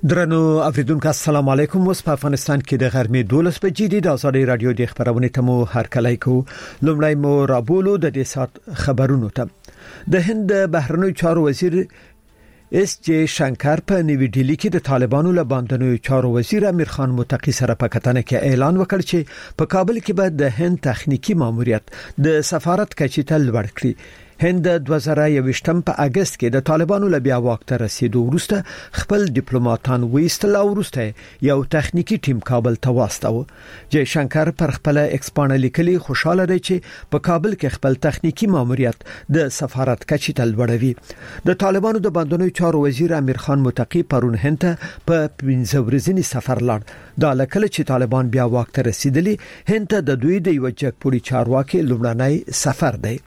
درنو اوریدونکو السلام علیکم. اوس په افغانستان کې د غرمې 12 بجې د آزادۍ رادیو د خبرونه تمو هرکلی کو. لومړی مو رابولو د دې سات خبرونو ته. د هند بهرنیو چارو وزیر اس جی شنکر په نیو ډیلی کې د طالبانو له باندنیو چارو وزیر امیر خان متقی سره په کتنه کې اعلان وکړ چې په کابل کې به د هند تخنیکی ماموریت د سفارت کچې ته لوړ کړي. هند 2021 په اگست کې د طالبانو له بیا واک ته رسیدو وروسته خپل ډیپلوماټان ویستل او وروسته یو تخنیکی ټیم کابل ته واستاوه. جی شنکر پر خپل ایکسپانه لیکلي خوشاله دی چې په کابل کې خپل تخنیکی ماموریت د سفارت کچې ته لوړوي. د طالبانو د باندنیو چارو وزیر امیر خان متقی پرون هند ته په 15 ورځنی سفر لاړ. دا لکه چې طالبان بیا واک ته رسیدلی هند ته د دوی د یو جګپوړي چارواکي لومړنی سفر دی.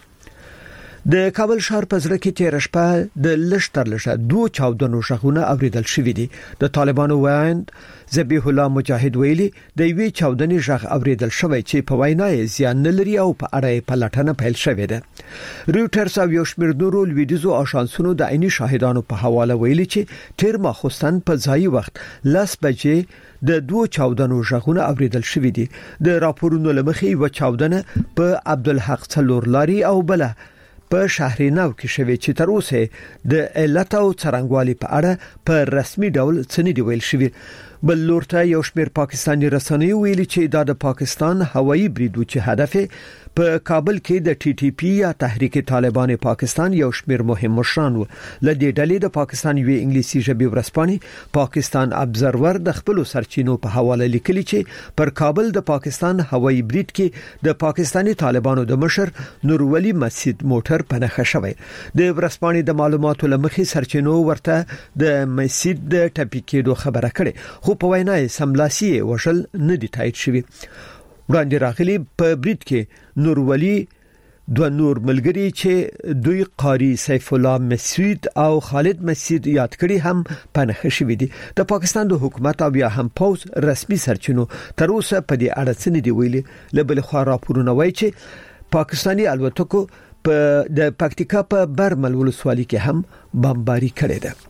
د کابل ښار په ځړ کې تیر شپه د لشترلشه دوه چاودنو شخونه اوریدل شوې دي. د طالبانو وایند ذبیح الله مجاهد ویلي د یوې چاودنې ژغ اوریدل شوی چې په وینا یې زیان نه لري او په اړه پلټنه پیل شوې ده. رويټرز او یو شمېر نورو لویدیزو آشانسونو د عیني شاهدانو په حواله ویلي چې تیر ماخوستن په ځای وخت 10 بجې د دوه چاودنو ژغونه اوریدل شوې دي. د راپورونو لمخې و چاودنه په عبدالحق څلورلاري او بل په شهریناو کې شوی چې تر اوسه د علت او څرنګوالي په اړه په رسمي ډول څه نه دی ویل شوی. بل لورته یو شمېر پاکستاني رسنیو ویلي چې د پاکستان هوایي بریدو چې هدف په کابل کې د ټي ټي پی یا تحریک طالبان پاکستان یو شمېر مهم مشران و. لدې ډلې د پاکستان یو انګلیسي ژبې ورسپاني پاکستان ابزرور د خپل سرچینو په حواله لیکلي چې پر کابل د پاکستان هوایي برید کې د پاکستاني طالبانو د مشر نورولي مسجد موټر په نخښه شوی. د ورسپاني د معلوماتو لمخې سرچینو ورته د مسجد د ټپي کېدو خبره کړې، خو په وینا یې سملاسي وشل نه دی تایید شوی. وړاندې راغلي په برید کې نورولي دوه نور ملګری چې دوی قاری سیف الله مسعود او خالد مسعود یاد کړي هم پنځه شوی دي. د پاکستان د حکومت او یا هم پوز رسمي سرچینو تر اوسه په دې اړه څه نه دی ویلي. لبل خو راپورونه وایي چې پاکستاني الوتکو په د پکتیکا په برمل ولسوالۍ کې هم بمباري کړې ده.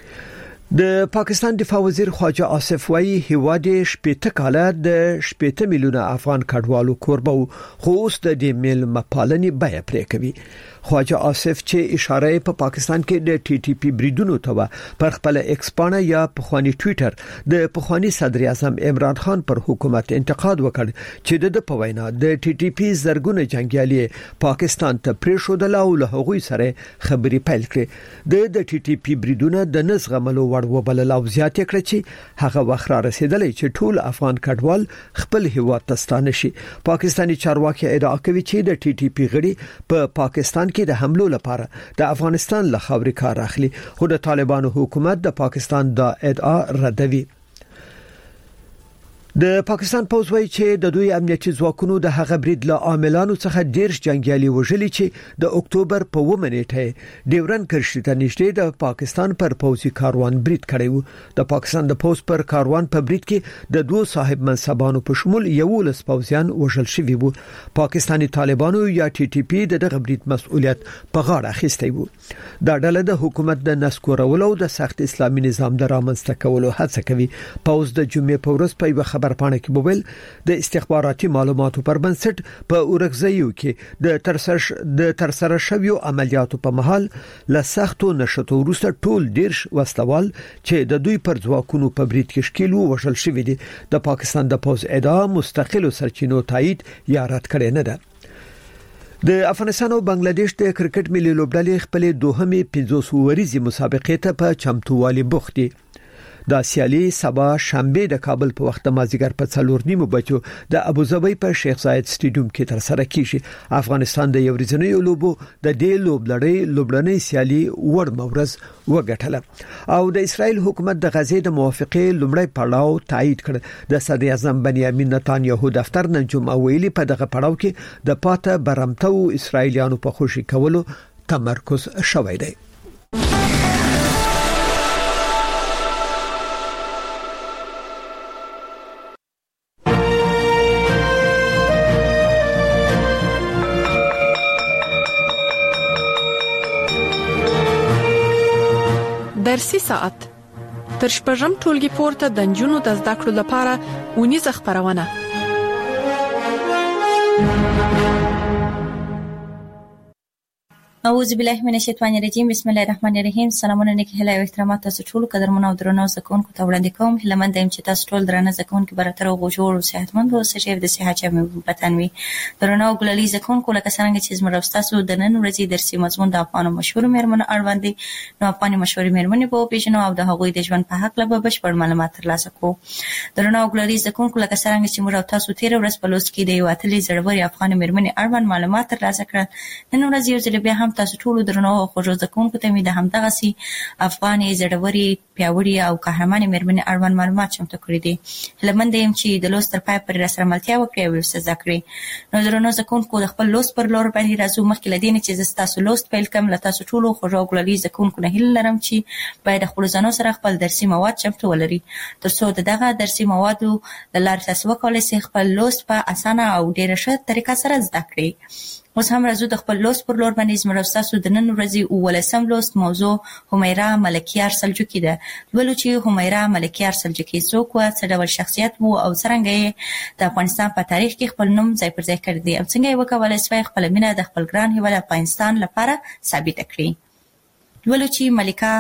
د پاکستان دفاع وزیر خواجه آصف وایي هیواد شپېته کاله د 18 میلیونه افغان کډوالو کوربه خو اوس د دې میل مپالنې بیه پرې کوي. خواجه آصف چې اشاره په پاکستان کې د ټي ټي پی بریدونو ته پر خپل ایکسپانه یا پخوانی ټوئیټر د پخوانی صدر اعظم عمران خان پر حکومت انتقاد وکړ چې د پوینا د ټي ټي پی زرګونه جنگیالي پاکستان ته پریښودل او له هغوی سره خبري پیل کړې. د ټي ټي پی بریدونه د نزغملو وبلل او زیات کړ چې هغه وخت را رسیدلی چې ټول افغان کډوال خپل هیواد ته ستانه شي. پاکستاني چارواکي ادعا کوي چې د ټي ټي پی غړي په پاکستان کې د حملو لپاره د افغانستان له خاورې کار اخلي، خو د طالبانو حکومت د پاکستان د ادعا ردوي. د پاکستان پوز وایي چې د دوی امنیتي ځواکونو د هغه برید له عاملانو څخه ډیر جنگیالي وژلي چې د اکتوبر په 9 نیټه ډیورن کرښې ته نږدې د پاکستان پر پوزي کاروان برید کړی و. د پاکستان د پوز پر کاروان په برید کې د دوه صاحب منصبانو په شمول 11 پوزیان وژل شوي وو. پاکستاني طالبانو یا ټي ټي پی د دغه برید مسؤلیت په غاړه اخیستی وو. دا ډله د حکومت د نسکورولو او د سخت اسلامي نظام د رامنځته کولو هڅه کوي. پوز د جمعې په ورځ په خبرپاڼه کې بوبل د استخباراتي معلوماتو پر بنسټ په اورګزیو کې د ترسره شویو عملیاتو په محل له سختو نشټو وروسته ټول ډیر وسلوال چې د دوی پر ځواکونو په برید کې شکیل وشل شوی دي. د پاکستان د پوز ادعا مستقل سرچینو تایید یا رد کړي نه ده. د افغانستان او بنگلاديش د کرکټ ملي لوبډلې خپل دوهمې 500 ورځې مسابقې ته په چمتووالي بوخت دي. دا سیالي سبا شنبه د کابل په وخت مازیګر په 4:30 بجو د ابوظبي په شیخ زاید سټیډیوم کې تر سره کیږي. افغانستان د یو ورځنی لوبو د دې لوبلړۍ سیالي وړ مورز وګټله او د اسرائیل حکومت د غزې د موافقې لومړی پړاو تایید کړ. د صدر اعظم بنیامین نتانیاهو دفتر نن جمعه ویلي په دغه پړاو کې د پاته برمتو اسرائیلیانو په خوشي کولو تمرکز شوی دی. درسي ساعت تر شپږم ټولګي پورته د نجونو د زده کړو لپاره ونیزه خپرونه. اعوذ بالله من الشیطان الرجیم. بسم الله الرحمن الرحیم. سلامونه نیک هیله او احترامات تاسو ټول قدرمنو او درنو زکونکو ته وړاندې کوم. هیلمند یم چې تاسو ټول درنه زکونکو براتر او جوړ او صحتمند او سجیب د صحت چا وطن وي. درنو ګلالي زکونکو لکه څنګه چې زموږ تاسو د نن ورځې درسي مضمون د افغانو مشهور میرمنو اړوند دي. نو افغاني مشهور میرمنې په پیژنو او د هغوی د ژوند په حق له بشپړ معلومات ترلاسه کوو. درنو ګلالي زکونکو لکه څنګه چې موږ تاسو تیر ورځ په لوست کې د یو اتلې زړوري افغاني میرمنې اړوند معلومات ترلاسه کړل. نن ورځ یو ځل بیا هم تاسو ټول درنو او خوږو زکونکو ته مې د همدغه سي افغاني زړوري پیاوړي او قهرماني میرمنې اړوند معلومات چمتو کړی دي. هیلمند یم چې د لوست تر پای پورې راسره ملتیا وکړئ او زده کړئ. نو درنو زکونکو د خپل لوست پر لور باندې راځو. مخکې له دې نه چې تاسو لوست پیل کوم، له تاسو ټولو خوږو ګلالي زکونکو نه هیله لرم چې باید خپل ځانو سره خپل درسي مواد چمتو ولري ترڅو دغه درسي موادو د لارې تاسو وکولای شئ خپل لوست په اسانه او ډیره ښه طریقه سره زده کړئ. اوس هم راځو د خپل لوست پر لور باندې. زموږ تاسو د نن ورځې 19 لوست موضوع همیرا ملکیار سلجوقي ده. ولو چې همیرا ملکیار سلجوقي څوک و، څه ډول شخصیت وو او څنګه د افغانستان په تاریخ کې خپل نوم ځای پر ځای کړی دی او څنګه یې وکولای شوی خپل مینه د خپل ګران هیواد افغانستان لپاره ثابت کړي. ولو چې ملکه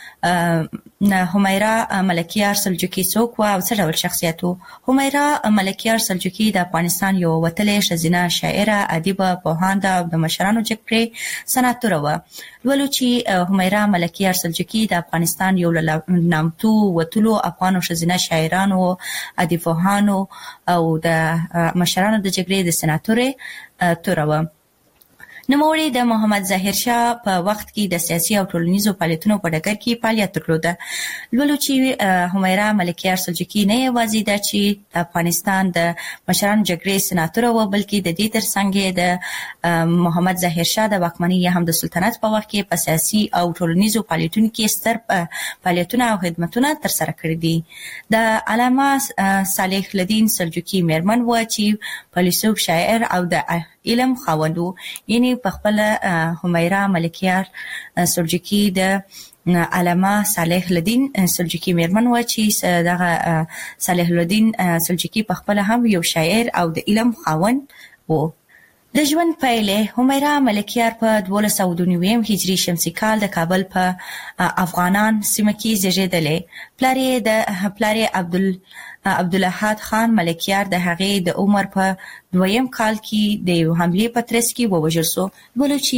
همیرا ملکیار سلجوقي څوک و او څه ډول شخصیت وو. همیرا ملکیار سلجوقي د افغانستان یو وتلې ښځینه شاعره، ادیبه، پوهانده او د مشرانو جګړې سناتوره وه. ولو چې همیرا ملکیار سلجوقي د افغانستان یو له نامتو وتلو افغانو ښځینه شاعرانو، ادیبانو او د مشرانو د جګړې د سناتورې توره وه. نوموړي د محمد ظاهر شاه په وخت کې د سیاسي او ټولنیزو فعالیتونو په ډګر کې فعالیت درلوده. لولو چې همیرا ملکیار سلجوقي نه یوازې ده چې د افغانستان د مشرانو جګړې سناتوره وه، بلکې د دې ترڅنګ د محمد ظاهر شاه د واکمنۍ یا هم د سلطنت په وخت کې په سیاسي او ټولنیزو فعالیتونو کې ستر فعالیتونه او خدمتونه ترسره کړي دي. د علامه صالح الدین سلجوقي میرمن وه چې فیلسوف، شاعر او د علم خاوند و. یعنی په خپل همیرا ملکیار سلجوقي د علامه صالح الدین سلجوقي میرمن و چې دغه صالح الدین سلجوقي په خپل هم یو شاعر او د علم خاوند و. د ژوند پایله همیرا ملکیار په 1292 هجری شمسي کال د کابل په افغانان سیمه کې زیږیدلې. پلار عبدالاحد خان ملکیار د هغې د عمر په 2م کال کې د یو حملې په ترڅ کې ووژل شو. ولو چې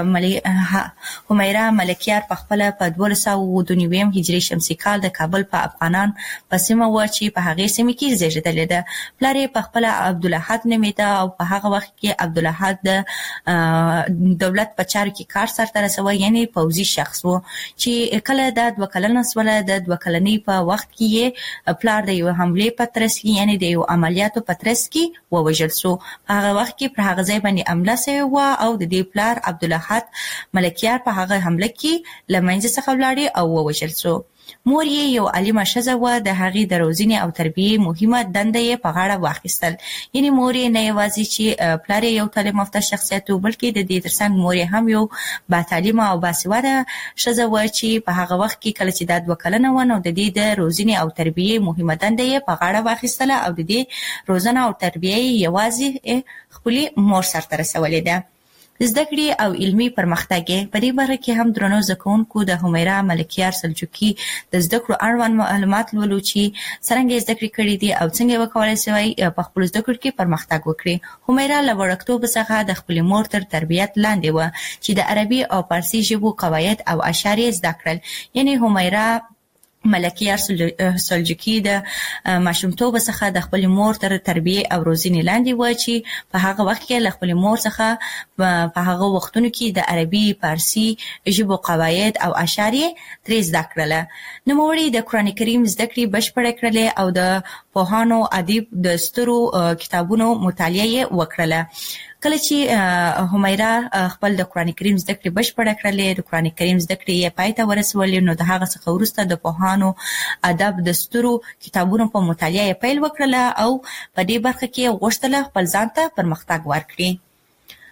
همیرا ملکیار په خپل په 1292 هجری شمسي کال د کابل په افغانان په سیمه و چې په هغې سیمه کې زیږیدلې ده. پلار یې په خپل عبدالاحد نومیده او په هغه وخت کې عبدالاحد د دولت په چارو کې کار سرته رسوي، یعنی پوځي شخص و چې کله د 2 کلنه سوله د 2 کلنۍ په وخت کې پلار د یو حملې په ترڅ کې، یعنی د یو عملیاتو په ترڅ کې ووژل شو. په هغه وخت کې پر هغه ځای باندې حمله شوې وه او د دې پلار عبدالاحد ملکیار په هغه حمله کې له منځه څخه ولاړې او ووژل شو. مور یې یو عالمه ښځه وه، د هغې د روزنې او تربیې مهمه دنده یې په غاړه واخیستل. یعنی مور یې نه یوازې چې پلار یې یو تعلیم یافته شخصیت و، بلکې د دې ترڅنګ مور یې هم یو باتعلیمه او باسواده ښځه وه چې په هغه وخت کې کله چې دا 2 کلنه وه نو د دې د روزنې او تربیې مهمه دنده یې په غاړه واخیستله او د دې روزنه او تربیه یې یوازې خپلې مور سرته رسولې ده. زده کړې او علمي پرمختګ په دې برخه کې هم درنو زکونکو د همیرا ملکیار سلجوقي د زده کړو اړوند معلومات لولو چې څنګه زده کړې کړې دي او څنګه وکولای شي په خپل زده کړو کې پرمختګ وکړي. همیرا له وړکتوب څخه د خپل مور تر تربیت لاندې و چې د عربي او فارسي ژبو قواعد او اشعار زده کړل. یعنی همیرا ملکیار سلجوقي د ماشومتوب څخه د خپل مور تر تربیه او روزنې لاندې و چې په هغه وخت کې له خپل مور څخه په هغه وختونو کې د عربي، فارسي ژبو قواعد او اشعار ترې زده کړل. نوموړي د قرآن کریم زده کړې بشپړه کړلې او د پوهانو، ادیب د سترو کتابونو مطالعه وکړله. کله چې همیرا خپل د قرآن کریم زده کړې بشپړه کړلې، د قرآن کریم زده کړې یې پای ته ورسولې، نو د هغه څخه وروسته د پوهانو، ادب د سترو کتابونو په مطالعه یې پیل وکړله او په دې برخه کې غوښتله خپل ځان ته پرمختګ ورکړي.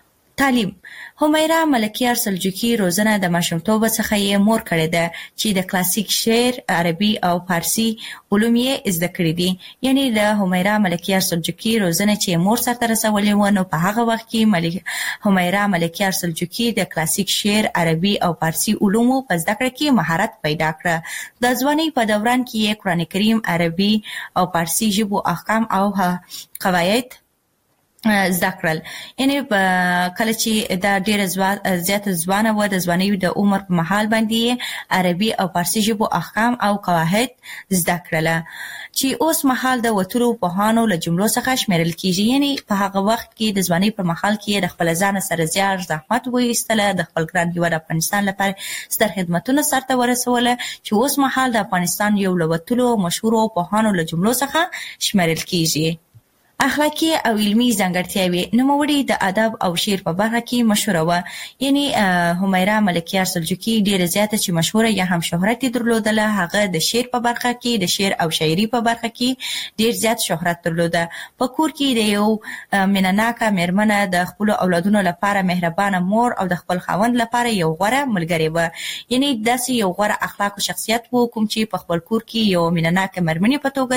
تعلیم. همیرا ملکیار سلجوقي روزنه د ماشومتوب څخه یې مور کړې ده چې د کلاسیک شعر، عربي او فارسی علوم یې زده کړې دي. یعنی د همیرا ملکیار سلجوقي روزنه چې مور سره رسولې و، نو په هغه وخت کې همیرا ملکیار سلجوقي د کلاسیک شعر، عربي او فارسی علوم په زده کړه کې مهارت پیدا کړ. د ځوانۍ په دوران کې یې قرآن کریم، عربي او فارسی ژبو احکام او قواعد زده کړل. یعنی کله چې دا ډیره زیاته ځوانه و، د ځوانۍ د عمر په مهال باندې عربي او فارسی ژبو احکام او قواعد زده کړل چې اوس مهال د وترو پوهانو له جملو څخه شمیرل کیږي. یعنی په هغه وخت کې د ځوانۍ په مهال کې د خپل ځان سره زیار زحمت وایستله، د خپل ګران هیواد افغانستان لپاره ستر خدمتونه سرته ورسوله چې اوس مهال د افغانستان یو له وتلو مشهورو پوهانو له جملو څخه شمیرل کیږي. اخلاقی او علمی ځانګړتیاوې. نوموړي د ادب او شعر په برخه کې مشهوره و. یعنی همیرا ملکیار سلجوقي ډیره زیاته چې مشهوره یا هم شهرت درلودله، هغه د شعر په برخه کې، د شعر او شاعري په برخه کې ډیر زیات شهرت درلوده. په کور کې د یو مینناکه میرمنه، د خپل اولادونو لپاره مهربانه مور او د خپل خاوند لپاره یو غوره ملګری و. یعنی داسې یو غوره اخلاق او شخصیت و کوم چې په خپل کور کې یو مینناکه میرمنې په توګه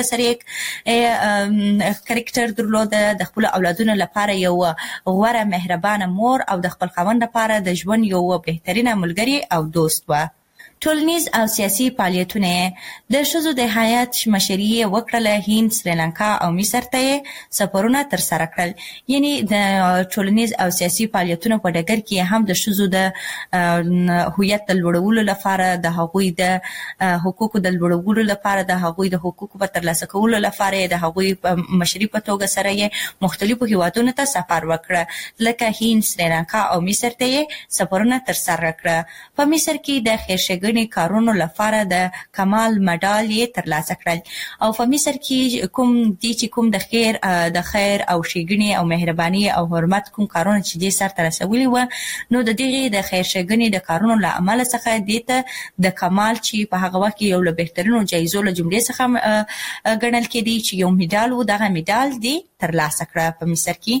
سره کریکټر درلوده، د خپل اولادونو لپاره یو غوره مهربانه مور او د خپل خاوند لپاره د ژوند یو بهترینه ملګری او دوست و. ټولنیز او سیاسي فعالیتونه. د ښځو د حیات مشري وکړله. هند، سریلانکا او مصر ته سفرونه ترسره کړل. یعنی د ټولنیز او سیاسي فعالیتونو په ډګر کې هم د ښځو د هویت د لوړولو لپاره، د هغوی د حقوقو د لوړولو لپاره، د هغوی د حقوقو په ترلاسه کولو لپاره، د هغوی په مشري په توګه سره یې مختلفو هیوادونو ته سفر وکړه، لکه هند، سریلانکا او مصر ته سفرونه ترسره کړه. په مصر کې د خیرښېګڼې کارونو لپاره د کمال مډال یې ترلاسه کړل. او په مصر کې کوم د خیر او ښېګڼې او مهرباني او حرمت کوم کارونه چې دې سرته رسولي و، نو د دغې د خیر ښېګڼې د کارونو له امله څخه دې ته د کمال چې په هغه وخت کې یو له بهترینو جایزو له جملې څخه ګڼل کېدی چې یو میډال و، دغه میډال دې ترلاسه کړه په مصر کې.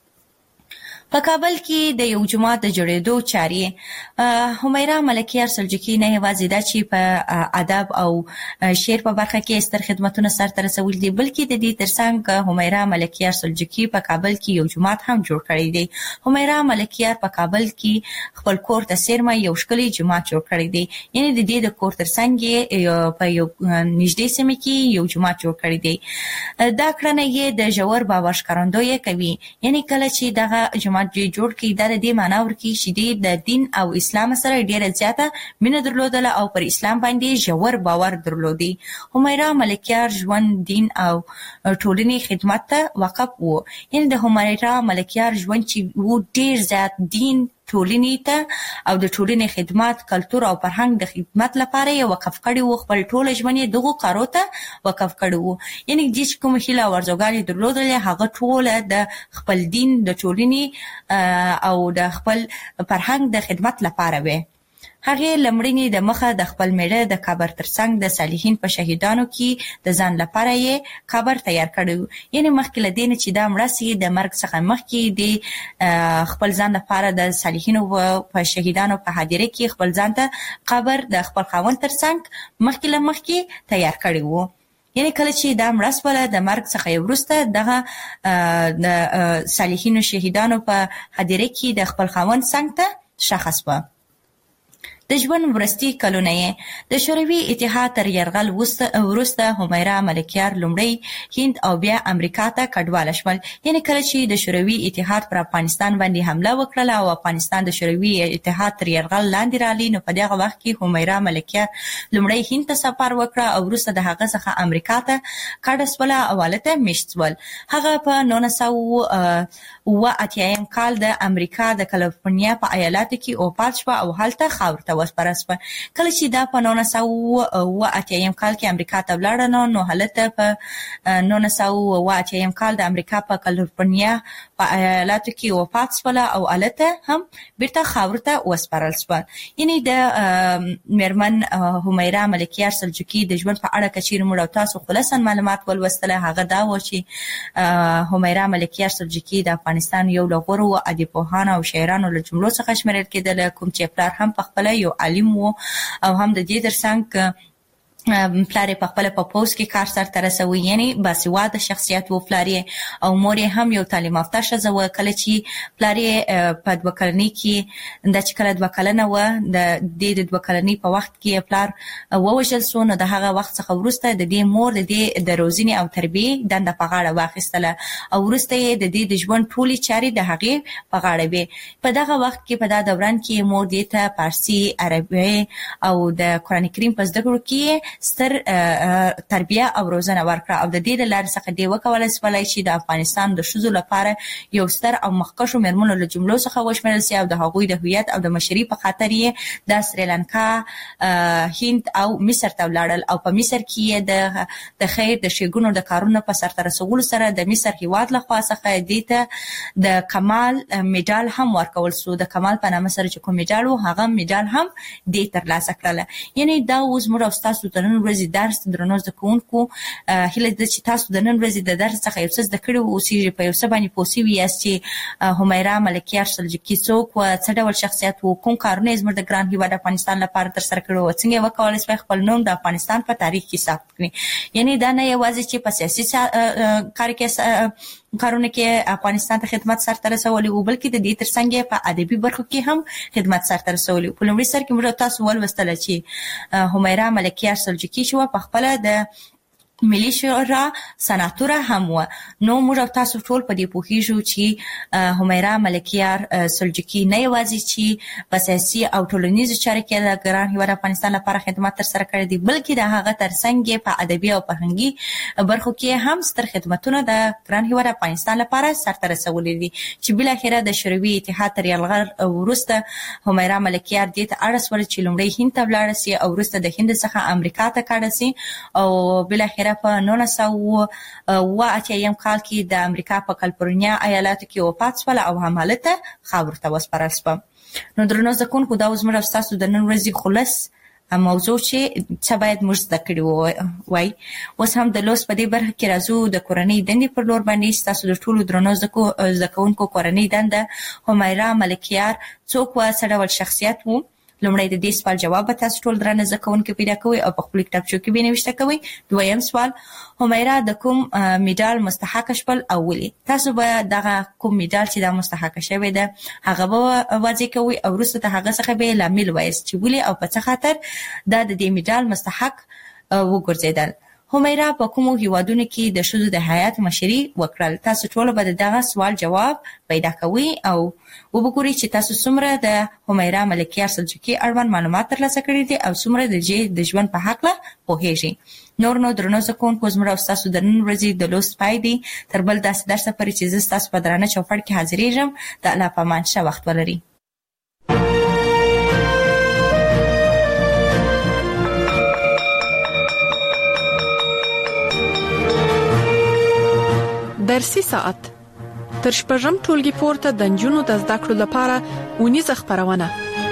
په کابل کې د یو جومات د جوړېدو چارې. همیرا ملکیار سلجوقي نه یوازې دا چې په ادب او شعر په برخه کې ستر خدمتونه سرته رسولي دي، بلکې د دې ترڅنګ همیرا ملکیار سلجوقي په کابل کې یو جومات هم جوړ کړی دی. همیرا ملکیار په کابل کې خپل کور ته څیرمه یو ښکلی جومات جوړ کړی دی. یعنی د دې د کور ترڅنګ په یو نږدې سیمه کې یو جومات جوړ کړی دی. دا کړنه یې د ژور باور ښکارندویي کوي. یعنی کله چې دغه جومات جوړ کړي، دا د دې معنا ورکوي چې د دین او اسلام سره ډیره زیاته مینه درلودله او پر اسلام باندې ژور باور درلودي. همیرا ملکیار ژوند، دین او ټولنې خدمت ته وقف و. یعنی د همیرا ملکیار ژوند چې و ډیر زیات دین، ټولنې ته او د ټولنې خدمات، کلتور او فرهنګ د خدمت لپاره یې وقف کړی و. خپل ټوله ژوند یې دغو کارو ته وقف کړی و. یعنی چې کومه هیله او ارزوګانې درلودلې، هغه ټوله د خپل دین، د ټولنې او د خپل فرهنګ د خدمت لپاره وې. هغې لمړنې د مخه د خپل میړه د قبر ترڅنګ د صالحین په شهیدانو کې د ځان لپاره یې قبر تیار کړی. یعنی مخکې له دې نه چې دا مړه سي، د مرګ څخه مخکې د خپل ځان لپاره د صالحینو په شهیدانو په حاضرۍ کې خپل ځان ته قبر د خپل خاوند ترڅنګ مخکې له مخکې تیار کړی و. یعنی کله چې دا مړه سوله، د مرګ څخه وروسته دغه د صالحینو شهیدانو په حاضرۍ کې د خپل خاوند څنګ ته ښخ سوه. د ژوند وروستي کلونه یې د شوروي اتحاد تر یرغل وروسته همیرا ملکیار لومړی هند او بیا امریکا ته کډواله شول. یعنی کله چې د شوروي اتحاد پر افغانستان باندې حمله وکړله او افغانستان د شوروي اتحاد تر یرغل لاندې رالی، نو په دغه وخت کې همیرا ملکیار لومړی هند ته سفر وکړه او وروسته د هغه څخه امریکا ته کډه سوله او هلته میشت سول. هغه په 1980 کال د امریکا د کالیفورنیا په ایالاتو کې وفات شوه او هلته خاورو ته وسپاره شوه. کله چې دا په 1980 کال کې امریکا ته ولاړه، نو هلته په 1980 کال د امریکا په کالیفورنیا په ایالاتو کې وفات شوله او هلته هم بیرته خاورو ته وسپارل شوه. یعنی د میرمن همیرا ملکیار سلجوقي د ژوند په اړه که چیرې موږ او تاسو خلاصا معلومات ولوستله، هغه دا و چې همیرا ملکیار سلجوقي د افغانستان یو له غوره ادیبانو او شاعرانو له جملو څخه شمیرل کېدل، کوم چې پلار هم په خپل یو عالم وو او هم د دې ترڅنګ پلار په خپل په پوس کې کار سره ترسوي، یعنی باسواده شخصیت وو پلار او مور هم یو تعلیم یافته ښځه وه. کله چې پلار په 2 کلنۍ کې د چې کله 2 کلنه وه د 2 کلنۍ په وخت کې پلار ووژل شو، نو د هغه وخت څخه وروسته د دې مور د روزنې او تربیې دنده په غاړه واخیستله او وروسته یې د دې د ژوند ټولې چارې د هغې په غاړه وې. په دغه وخت کې په دا دوران کې مور دې ته فارسي، عربي او د قرآن کریم په زده کړو کې ستر تربیه او روزنه ورکړه او د دې د لارې څخه دی وکولای شولای چې د افغانستان د ښځو لپاره یو ستر او مخکښو مېرمنو له جملو څخه وشمېرل سي او د هغوی د هویت او د مشرۍ په خاطر یې د سریلانکا، هند او مصر ته ولاړل او په مصر کې د خیر د ښېګڼو د کارونو په سرته رسولو سره د مصر هیواد له خوا څخه دې ته د کمال میډال هم ورکول شو. د کمال په نامه سره چې کوم میډال و هغه میډال هم دې ترلاسه کړله. یعنی دا اوس موږ او ستاسو د نن ورځې درس درنو زده کوونکو هیله ده چې تاسو د نن ورځې د درس څخه یو څه زده کړي اوسئ، په یو څه باندې پوه شوي یاست چې همیرا ملکیار سلجوقي څوک وه، څه ډول شخصیت و، کوم کارونه یې زموږ د ګران هیواد افغانستان لپاره ترسره کړي وو، څنګه یې وکولای شوی خپل نوم د افغانستان په تاریخ کې ثبت کړي. یعنی دا نه یوازې چې په سیاسي کار کې کارونه کې افغانستان ته خدمت سرته رسولي وو، بلکې د دې ترڅنګ په ادبي برخو کې هم خدمت سرته رسولي وو. په لومړي سر کې موږ تاسو ولوستله چې همیرا ملکیار سلجوقي چې وه په خپله د ملي شورا سناتوره هم وه. نو موږ تاسو ټول په دې پوهیږو چې همیرا ملکیار سلجوقي نه یوازې چې په سیاسي او ټولنیزو چارو کې د ګران هیواد افغانستان لپاره خدمت ترسره کړی دی، بلکې د هغه ترڅنګ په ادبي او فرهنګي برخو کې هم ستر خدمتونه د ګران هیواد افغانستان لپاره سرته رسولي دي چې بالاخره د شوروي اتحاد تر یرغل وروسته همیرا ملکیار دې ته اړ شول چې لومړی هند ته ولاړه سي او وروسته د هند څخه امریکا ته کډه سي او بالاخره په 1980 کال کې د امریکا په کالیفورنیا ایالاتو کې وفات شوله او همالته خاورو ته وسپارل شوه. نو درنو زده کوونکو دا اوس موږ ستاسو د نن ورځې خلاص موضوع چې څه باید موږ زده کړي وای. اوس هم د لوست په دې برخه کې راځو د کورنۍ دندې پر لور باندې. ستاسو د ټولو درنو زده کوونکو کورنۍ دنده همیرا ملکیار څوک وه، څه ډول شخصیت و؟ لومړی د دې سوال جواب به تاسو ټول درنه زده کوونکي پیدا کوئ او په خپلو کتابچو کې به یې نوشته کوئ. دویم سوال، همیرا د کوم میډال مستحق شول او ولې؟ تاسو به دغه کوم میډال چې دا مستحق شوی ده هغه به واضح کوئ او وروسته د هغه څخه به لامل وایاست چې ولې او په څه خاطر دا د دې میډال مستحق وګرځېدل. همیرا په کومو هیوادونو کې د ښځو د حیات مشري وکړل؟ تاسو ټول به دغه سوال جواب پیدا کوئ او وګورئ چې تاسو څومره د همیرا ملکیار سلجوقي اړوند معلومات ترلاسه کړي دي او څومره د ژوند په هکله پوهیږئ. نو درنو زده کوونکو زموږ او ستاسو د نن ورځې د لوست پای دی. تر بل داسې درسه پورې چې زه ستاسو په درانه چوپړ کې حاضرېږم. د الله په امان ښه وخت ولرئ. درسي ساعت تر شپږم ټولګي پورته د نجونو د زده کړو لپاره ونیزه خپرونه.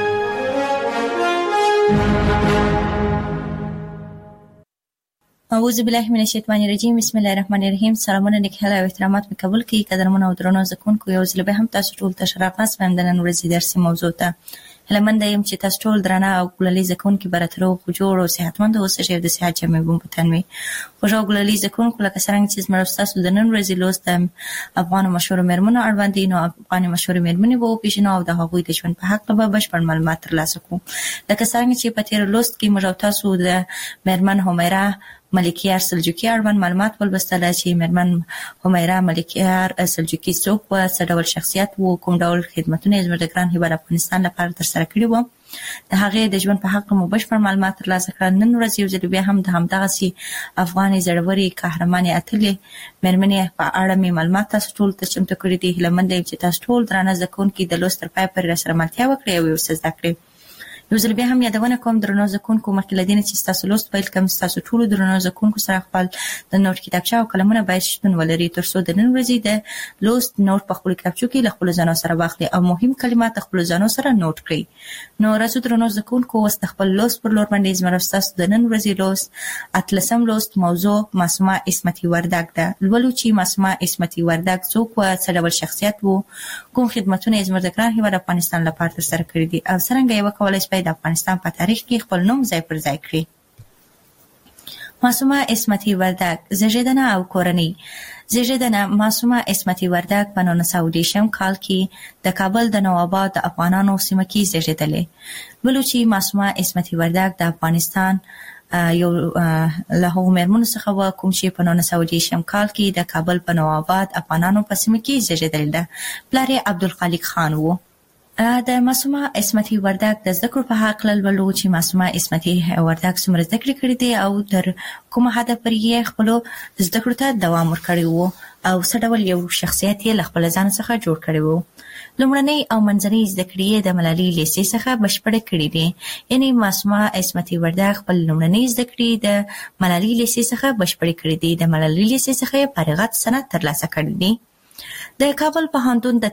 اعوذ بالله من الشیطان الرجیم. بسم الله الرحمن الرحیم. سلامونه نیکهاله او احترامات مې قبول کړئ. قدرمن او درنو زده کوونکو، یو ځل به هم تاسو ټول ته شرافت وایم د نن ورځې درسي موضوع ته. هیله منده یم چې تاسو ټول درانه او ګلالي زده کوونکي به راته روغ جوړ او صحتمند اوسئ او د صحت جامې به مو په تن وي. خوږ او ګلالي زده کوونکو، لکه څرنګه چې زموږ ستاسو د نن ورځې لوست د افغانو مشهورو مېرمنو اړوند دی، نو افغاني مشهورې مېرمنې به وپېژنو او د هغوی د ژوند په هکله به بشپړ معلومات ترلاسه کړو. لکه څرنګه چې په تېر لوست کې موږ او تاسو د مېرمن همیرا ملکیار سلجوقي اړوند معلومات ولوستل چې مېرمن همیرا ملکیار سلجوقي څوک وه، څه ډول شخصیت و، کوم ډول خدمتونه یې زموږ د ګران هیواد افغانستان لپاره ترسره کړي وو. د هغې د ژوند په هکله مو بشپړ معلومات ترلاسه کړل. نن ورځ یو ځل بیا هم د همدغسې افغانې زړورې قهرمانې اتلې مېرمنې په اړه مې معلومات تاسو ټول ته چمتو کړي دي. هیله منده یم چې تاسو ټول درانه زده کوونکي د لوست تر پایه پورې راسره ملتیا وکړئ او یو څه زده کړئ. یو ځل بیا هم یادونه کوم درنو زکونکو مخکې لدین چې تاسو لوست پیل کوم تاسو ټول درنو زکونکو سره خپل د نوٹ کتابچه او قلمونه باید شتون ولري ترڅو د نن ورځې د لوست نوٹ په خپل کتابچو کې له خپل ځانو سره واخلي او مهم کلمات خپل ځانو سره نوٹ کړئ. نو راځو درنو زکونکو واست خپل لوست پر لور باندې زموږ تاسو د نن ورځې لوست اتلسم لوست موضوع معصومه عصمتي وردګ ده. لولو چې معصومه عصمتي وردګ څوک و څه ډول شخصیت وو کوم خدمتونه زموږ د ګران هیواد افغانستان لپاره ترسره کړی دي او څنګه یو کولای شي د افغانستان په تاریخ کې خپل نوم ځای پر ځای کړي. معصومه عصمتي وردګ زیږیدنه او کورنۍ. زیږیدنه معصومه عصمتي وردګ په 1910 کال کې د کابل د نوآباد د افغانانو سیمه کې زیږیدلې. ولو چې معصومه عصمتي وردګ د افغانستان یو له هغو مېرمنو څخه و کوم چې په 1910 کال کې د کابل په نوآباد افغانانو په سیمه کې زیږیدل ده. پلار یې عبدالخالق خان و. د معصومه عصمتي وردګ د زده کړو په حق لولو چې معصومه عصمتي وردګ څومره زده کړې کړې دي او تر کومه حده پورې یې خپل زده کړو ته دوام ورکړی و او څه ډول یو شخصیت یې له خپل ځان څخه جوړ کړی و. لومړنۍ او منځنۍ زده کړې د ملالۍ لیسې څخه بشپړې کړې دي. یعنی معصومه عصمتي وردګ خپل لومړنۍ زده کړې د ملالۍ لیسې څخه بشپړې کړې دي. د ملالۍ لیسې څخه یې فارغت سند ترلاسه کړی دی. د کابل پوهنتون د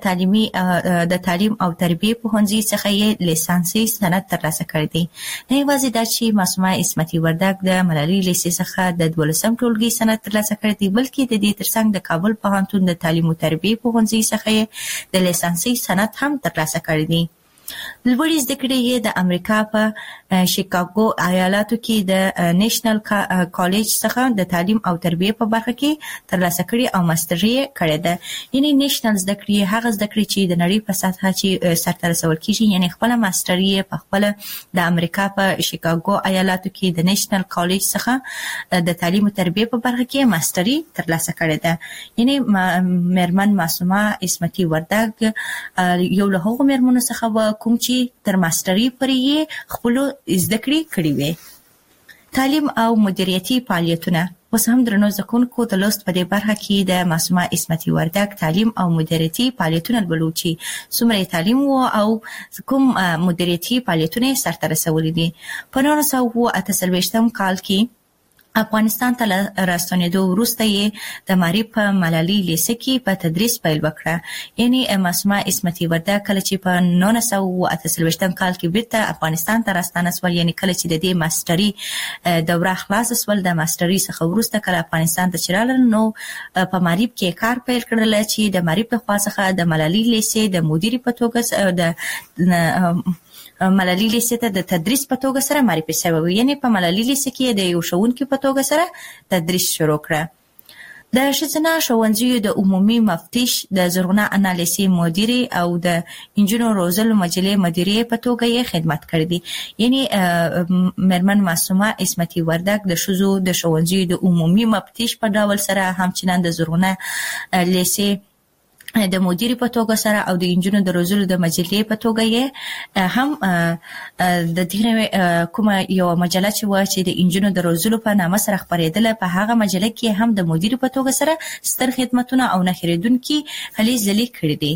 تعلیم او تربیه پوهنځي څخه یې لیسانسي سند ترلاسه کړی دی. نه یوازې دا چې معصومه عصمتي وردګ د ملالۍ لیسې څخه د 12م ټولګي سند ترلاسه کړی دی بلکې د دې ترڅنګ د کابل پوهنتون د تعلیم او تربیه پوهنځي څخه یې د لیسانسي سند هم ترلاسه کړی دی. لوړې زده کړې یې د امریکا په شیکاګو ایالاتو کې د نېشنل کالج څخه د تعلیم او تربیه په برخه کې ترلاسه کړې او ماستري یې کړې ده. یعنی نېشنل زده کړې هغه زده کړې چې د نړۍ په سطحه چې سرته رسول کیږي. یعنی خپل ماستري یې په خپل د امریکا په شیکاګو ایالاتو کې د نېشنل کالج څخه د تعلیم او تربیه په برخه کې ماستري ترلاسه کړې ده. یعنی مېرمن معصومه عصمتي وردګ یو له هغو مېرمنو څخه و کوم چې تر ماستري پورې خپل زده کړې کړې وې. تعلیم او مدیریتي فعالیتونه. اوس هم درنو زکونکو د لوست په دې برخه کې د معصومه عصمتي وردګ تعلیم او مدیریتي فعالیتونه لولو چې څومره تعلیم وو او کوم مدیریتي فعالیتونه سرته رسولي دي. په 1948 کال کې افغانستان ته راستنېدو وروسته یې د معارف په ملالۍ لیسې کې په تدریس پیل وکړه. یعنی معصومه عصمتي وردګ کله چې په 1948 کال کې بیرته افغانستان ته راستانه شول یعنی کله چې د دې ماستري دوره خلاص شول د ماستري څخه وروسته کله افغانستان ته چرال نو په معارف کې کار پیل کړل چې د معارف په خوا څخه د ملالۍ لیسې د مدیر په توګه د ملالۍ لیسې ته د تدریس په توګه سره معرفي شوی. یعنی په ملالۍ لیسې کې د یو ښوونکي په توګه سره تدریس شروع کړه. د ښځینه ښوونځیو د عمومي مفتش د زرغونه انا لیسې مدیرې او د انجونو روزلو مجلې مدیرې په توګه یې خدمت کړی دی. یعنی مېرمن معصومه عصمتي وردګ د ښځو د ښوونځیو د عمومي مفتش په ډول سره همچنان د زرغونه لیسې د مدیر په توګه سره او د انجونو د روزلو د مجلې په توګه یې هم د دې کومه یو مجله چې و چې د انجونو د روزلو په نامه سره خپرېدله په هغه مجله کې هم د مدیر په توګه سره ستر خدمتونه او نه هېرېدونکي هلې ځلې کړي دي.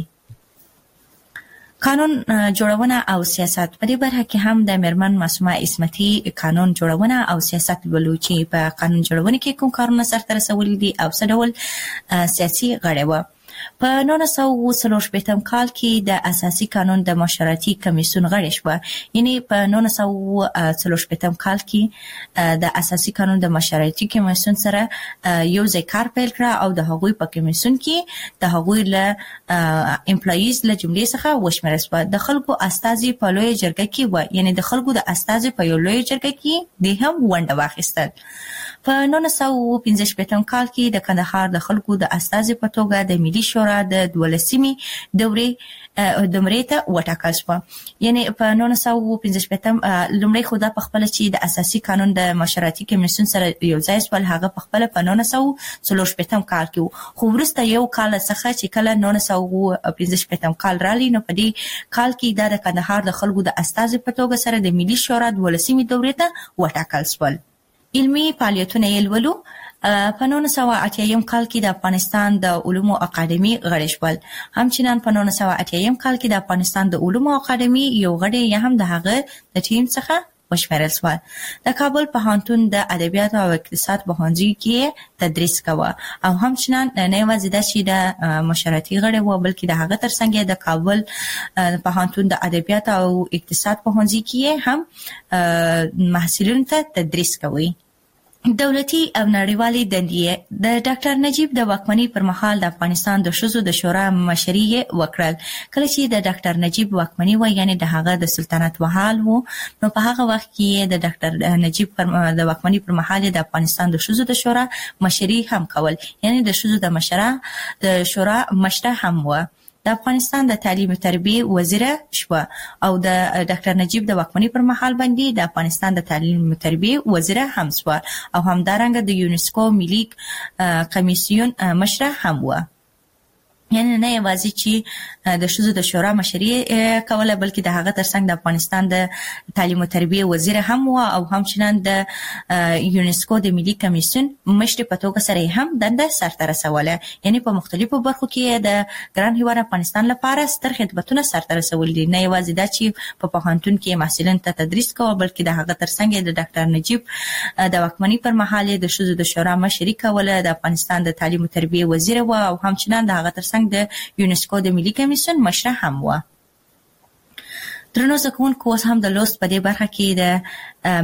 قانون جوړونه او سیاست. په دې برخه کې هم د مېرمن معصومه عصمتي قانون جوړونه او سیاست لولو چې په قانون جوړونه کې کوم کارونه سرته رسولي دي او څه ډول سیاسي غړی و. په 1940 کال کې د اساسي قانون د مشورتي کمیسیون غړی شو. یعنی په 1940 کال کې د اساسي قانون د مشورتي کمیسیون سره یو ځای کار پیل کړ او د هغوی په کمیسیون کې د هغوی له امپلایز له جملې څخه وشمېرل شو. د خلکو استازي په لوی جرګه کې و. یعنی د خلکو د استازي په یو لوی جرګه کې د هم ونډه واخیستل. په 1945 کال کې د کندهار د خلکو د استازي په توګه د ملي شورا د 12مې دورې ته وټاکل شو. یعنی په 1945 لومړی خو دا په خپل چې د اساسي قانون د مشورتي کمیسیون سره یو ځای شول هغه په خپل په 1940 کال کې خو وروسته یو کال څخه چې کله 1945 کال رالی نو په دې کال کې د کندهار د خلکو د استازي په توګه سره د ملي شورا 12مې دورې ته وټاکل شول. علمي فعالیتونه یې لولو. په 1980 کال کې د افغانستان د علومو اکاډمي غړي شول. همچنان په 1980 کال کې د افغانستان د علومو اکاډمي یو غړی هم د هغه د ټیم څخه وشمېرل شو. د کابل پوهنتون د ادبیات او اقتصاد پوهنځي کې تدریس کاوه او همچنان نه یوازې د شي د مشرتي غړي و بلکې د هغه ترڅنګ د کابل پوهنتون د ادبیات او اقتصاد پوهنځي کې هم محصلینو ته تدریس کوي. دولتي او نړیوالي دندې د ډاکټر نجیب د واکمنۍ پر مهال د افغانستان د ښځو د شورا مشري وکړل. کله چې د ډاکټر نجیب واکمنۍ و یعنی د هغه د سلطنت وحال وو، نو په هغه وخت کې د ډاکټر نجیب د واکمنۍ پر مهال د افغانستان د ښځو د شورا مشري هم کول، یعنی د ښځو د شورا مشره هم و. د افغانستان د تعلیم او تربیه وزیر شو او د ډاکټر نجیب د واکمنۍ پر مهال باندې د افغانستان د تعلیم او تربیه وزیر هم شو او همدارنګه د یونسکو ملي کمیسیون مشره هم و. یعنی نه یوازې چې د ښځو د شورا مشري کوله بلکې د هغه ترڅنګ د افغانستان د تعلیم او تربیه وزیر هم و او همچنان د یونسکو د ملي کمیسیون مشر په توګه سره هم دنده سرته رسوله. یعنی په مختلفو برخو کې د ګران هیواد افغانستان لپاره ستر خدمتونه سرته رسول دي. نه یوازې دا چې په پوهنتون کې محصلین ته تدریس کوي بلکې د هغه ترڅنګ د ډاکټر نجیب د واکمنۍ پر مهال د ښځو د شورا مشري کوله، د افغانستان د تعلیم او تربیه وزیر و او همچنان د هغه ترڅنګ د یونسکو د ملي کمیسیون مشره هم و. درنو زکونکو اوس هم د لوست په دې برخه کې د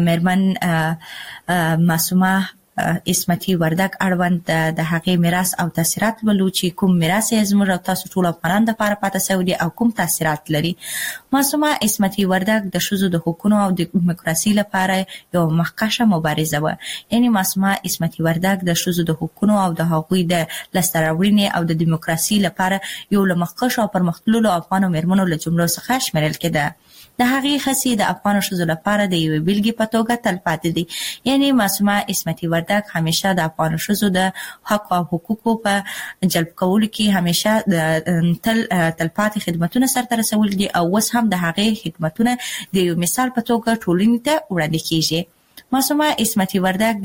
میرمن معصومه اسمتي وردګ اړوند د هغې میراث او تاثیرات ولو چې کوم میراث یې زموږ او تاسو ټول افغانانو لپاره پاتې شوی دی او کوم تاثیرات لري. معصومه اسمتي وردګ د ښځو د حقوقو او د دیموکراسي لپاره یو مخکښه مبارزه و. یعنی معصومه اسمتي وردګ د ښځو د حقوقو او د هغوی د لاسته راوړنې او د دیموکراسي لپاره یو له مخکښو او پرمختللو افغانو میرمنو له جملو څخه شمیرل کېده. د هغې هڅې د افغان ښځو لپاره د یوې بیلګې په توګه تلپاتې دي. یعنی معصومه اسمتي وردګ همیشه د افغان ښځو د حق او حقوقو په جلب کولو کې همیشه تلپاتې خدمتونه سرته رسول دي او اوس هم د هغې خدمتونه د یو مثال په توګه ټولنې ته وړاندې کیږي. معصومه اسمتي وردګ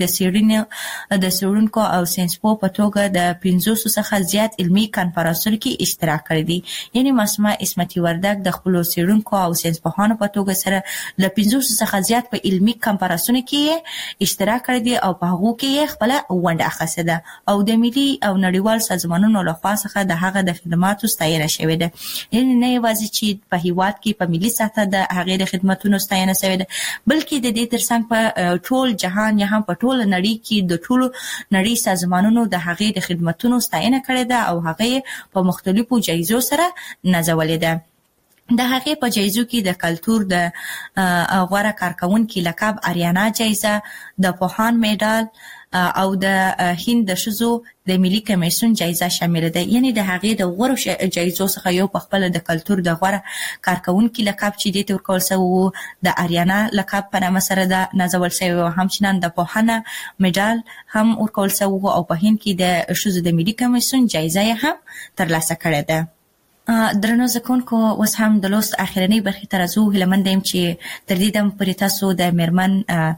د څېړونکو او ساینسپوه په توګه د 500 څخه زیات علمي کانفرانسونو کې اشتراک کړی دی. یعنی معصومه اسمتي وردګ د خپلو څېړونکو او ساینسپوهانو په توګه سره له 500 څخه زیات په علمي کانفرانسونو کې اشتراک کړی دی او په هغو کې خپله ونډه اخیستې ده او د ملي او نړیوال سازمانونو لخوا څخه د هغه د خدماتو ستاینه شوې ده. یعنی نه یوازې چې په هیواد کې په ملي سطحه د هغې د خدماتونو ستاینه شوې ده بلکې د دې ترڅنګ په ټول جهان یا هم په ټول نړۍ کې د ټولو نړۍ سازمانونو د هغې د خدماتونو ستاینه کړې ده او هغې په مختلفو جایزو سره نازولې ده. د هغې په جایزو کې د کلتور د غوره کارکونکي لقب اریانا جایزه، د پوهان میډال او د هند د ښځو د ملي کمیسیون جایزه شامل ده. یعنی د هغې د غوره جایزو څخه یو په خپل د کلتور د غوره کارکونکي لقب چې دې ته ورکول شوی د اریانا لقب په نامه سره ده نازول شوی او همچنان د پوهانه میډال هم ورکول شوی او په هند کې د ښځو د ملي کمیسیون جایزه هم ترلاسه کړې ده. درنو زکونکو اوس هم د لوست اخرنۍ برخې ته راځو. هیلهمند یم چې تر دې دمه پورې تاسو د میرمن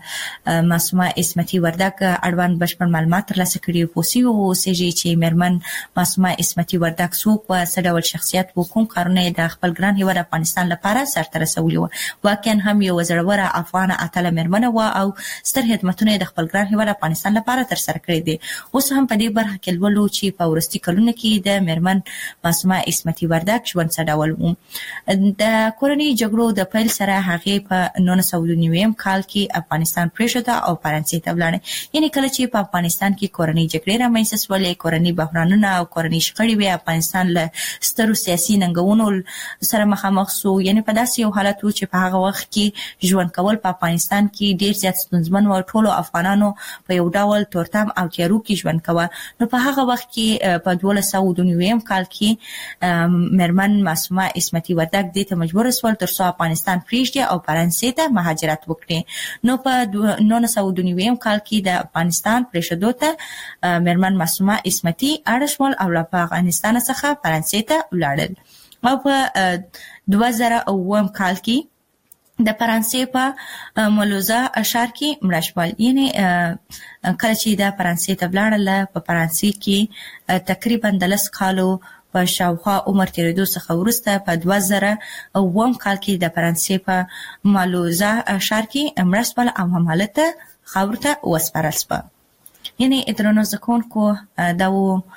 معصومه اسمتي وردګ اړوند بشپړ معلومات ترلاسه کړي پوه شوي اوسئ چې میرمن معصومه اسمتي وردګ څوک وه، څه ډول شخصیت و، کوم کارونه یې د خپل ګران هیواد افغانستان لپاره سرته رسولي وه. واقعا هم یو زړوره افغانه اتله میرمنه وه او ستر خدمتونه یې د خپل ګران هیواد افغانستان لپاره ترسره کړي دي. اوس هم په دې برخه کې لولو چې په وروستي کلونو کې د میرمن معصومه اسمتي وردګ ژوند څه ډول و. د کورنۍ جګړو د پیل سره هغې په 1999 کال کې افغانستان پرېښوده او فرانسې ته ولاړه. یعنی کله چې په افغانستان کې کورنۍ جګړې رامنځته شولې، کورنۍ بحرانونه او کورنۍ شخړې وې، افغانستان له سترو سیاسي ننګونو سره مخامخ شو. یعنی په داسې یو حالت و چې په هغه وخت کې ژوند کول په افغانستان کې ډېر زیات ستونزمن و. ټولو افغانانو په یو ډول تورتم او تیارو کې ژوند کوه. نو په هغه وخت کې په 1299 کال کې میرمن معصومه اسمتي وردګ دې ته مجبور شول تر څو افغانستان پرېږدي او فرانسې ته مهاجرت وکړي. نو په 1999 کال کې د افغانستان پرېښودو ته میرمن معصومه اسمتي اړ شول او له افغانستان څخه فرانسې ته ولاړل. او په 2009 کال کې د فرانسې په مولوزا ښار کې مړه شول. یعنی کله چې د فرانسې ته ولاړل په فرانسې کې تقریبا 10 کالو په شاوخوا عمر تیریدو څخه وروسته په 2009 کال کې د فرانسې په مولوزا ښار کې مړه شول او همالته خاور ته وسپارل شول. یعنی درنو زکونکو دا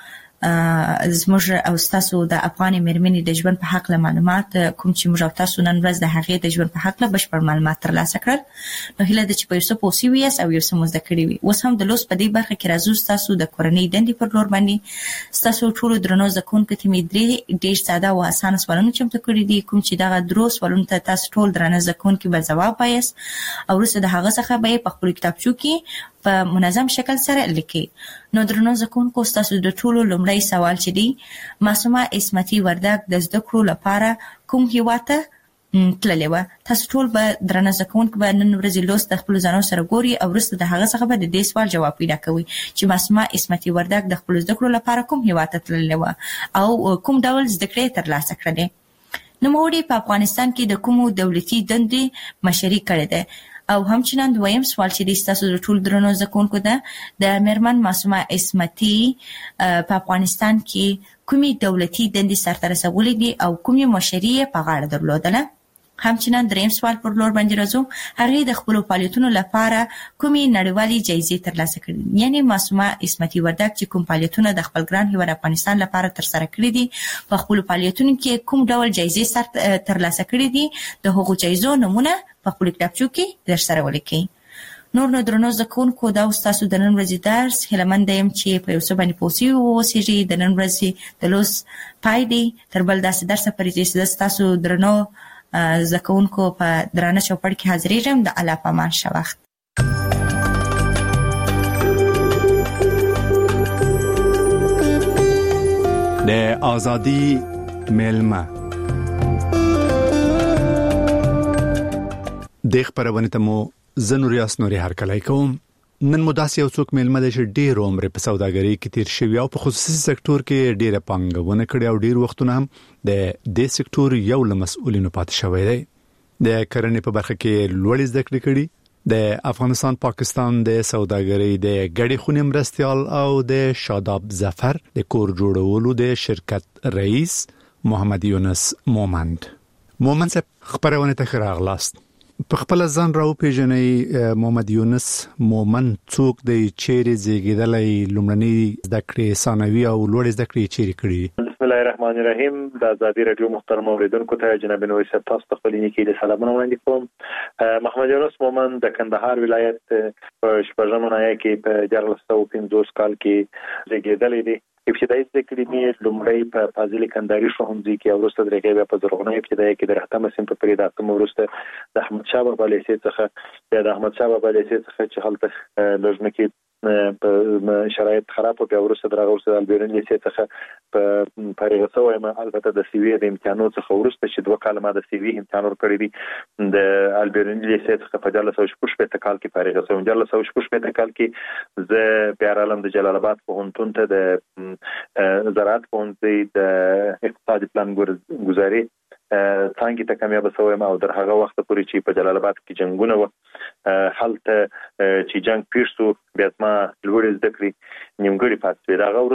زموږ او تاسو د افغان مېرمنې د ژوند په حق له معلومات کوم چې موږ او تاسو نن ورځ د هغې د ژوند په حق له بشپړ معلومات ترلاسه کړل. نو هیله ده چې په یو څه پوه شوي یاست او یو څه مو زده کړي وي. اوس هم د لوست په دې برخه کې راځو ستاسو د کورنۍ دندې پر لور باندې. ستاسو ټولو درنو زده کوونکو ته مې ډېر ساده او اسانه سوالونه چمتو کړي دي، کوم چې دغه درو سوالونو ته تاسو ټول درنه زده کوونکي به ځواب وایاست او وروسته د هغه څخه به په خپل کتابچو کې په منظم شکل سره لیکي. نو درنو زده کوونکو ستاسو د ټولو لومړی سوال چې دی، معصومه عصمتي وردګ د زده کړو لپاره کوم هیواد ته تللې وه؟ تاسو ټول به درنه زده کوونکي به نن ورځې لوست د خپلو ځانونو سره ګوري او وروسته د هغه څخه به د دې سوال جواب پیدا کوئ چې معصومه عصمتي وردګ د خپلو زده کړو لپاره کوم هیواد ته تللې وه او کوم ډول زده کړې ترلاسه کړلې. نوموړې په افغانستان کې د کومو دولتي دندې مشري کړې ده؟ او همچنان دویم سوال چې د تاسو د ټول درنو زده کوونکو ده، د میرمن معصومه عصمتي په افغانستان کې کومې دولتي دندې سرته رسولې دي او کومې مشري په غاړه درلودله؟ همچنان دریم سوال پر لور باندې راځو، هغې د خپلو فعالیتونو لپاره کومې نړیوالې جایزې ترلاسه کړې؟ یعنی معصومه عصمتي وردګ چې کوم فعالیتونه د خپل ګران هیواد افغانستان لپاره ترسره کړي دي، په خپلو فعالیتونو کې کوم ډول جایزې ترلاسه کړي دي، د هغو جایزو نمونه په خپل کتابچو کې درسره ولیکئ. نور نو درنو زده کوونکو دا ستاسو د نن ورځې درس. هیله یم چې په یو څه باندې پوه شوي واوسېږئ. د نن ورځې د لوست پای دی. تر بل داسې درسه پورې چې زه ستاسو درنو زده کوونکو په درانه چوپړ کې حاضرېږم. د الله په امان ښه وخت. د آزادی میلمه د خبرونه ته مو زنوریاس نوري هرکلای کوم. نن مو داسې یو څوک میلمه دی چې ډېر عمر په سوداګرۍ کې تیر شوی او په خصوصي سکتور کې ډېره پانګونه کړې او ډېر وختونه هم د دې سکتور یو له مسؤلینو پاتې شوی دی. د کرنې په برخه کې لوړې زده کړې کړې. د افغانستان پاکستان د سوداګرۍ د ګډې خونې مرستیال او د شاداب ظفر د کور جوړولو د شرکت رئیس محمد یونس مومند. مومند صاحب خبرونه ته راغلاست. په خپل ځان راو پیژنې محمد یونس مومند څوک دی، چیرې زیږیدلی، لومړنۍ زده کړې ثانوي او لوړې زده کړې چیرې کړې؟ بسم الله الرحمن الرحیم. د آزادی رادیو محترم اوریدونکو ته جناب نوری صاحب تاسو ته خپل نیکی د سلامونه وړاندې کوم. محمد یونس مومند د کندهار ولایت په شپږمه ناحیه کې په 1450 کال کې زیږیدلی دی. ابتدایي زده کړې مې لومړی په فاضل کندهاري ښوونځي کې او وروسته درېږه بیا په زرغونه ابتدایي کې د رحمت سیم په پرې د وروسته د احمد شاه بابا لیسې څخه یا د احمد شاه بابا لیسې څخه چې هلته لږ په شرایط خراب او بیا وروسته درغه ورسره البیرون لیسې څخه په فارغ شوم. البته د سی وی د امتحاناتو څخه وروسته چې 2 کال ما د سی وی امتحان ورکړی دی د البیرون لیسې څخه په 1416 کال کې فارغ شوم. 1416 کال کې زه بیا رالم د جلال آباد پوهنتون ته د زراعت پوهنځي د اقتصادي پلان ګذاري څنګه ته کامیاب شوم او در هغه وخت پورې چې په جلال آباد کې جنگونه و حالت چې جنگ پیښ شو بیا ما لوړې زده کړې نیمګړې پاتې شوې. هغه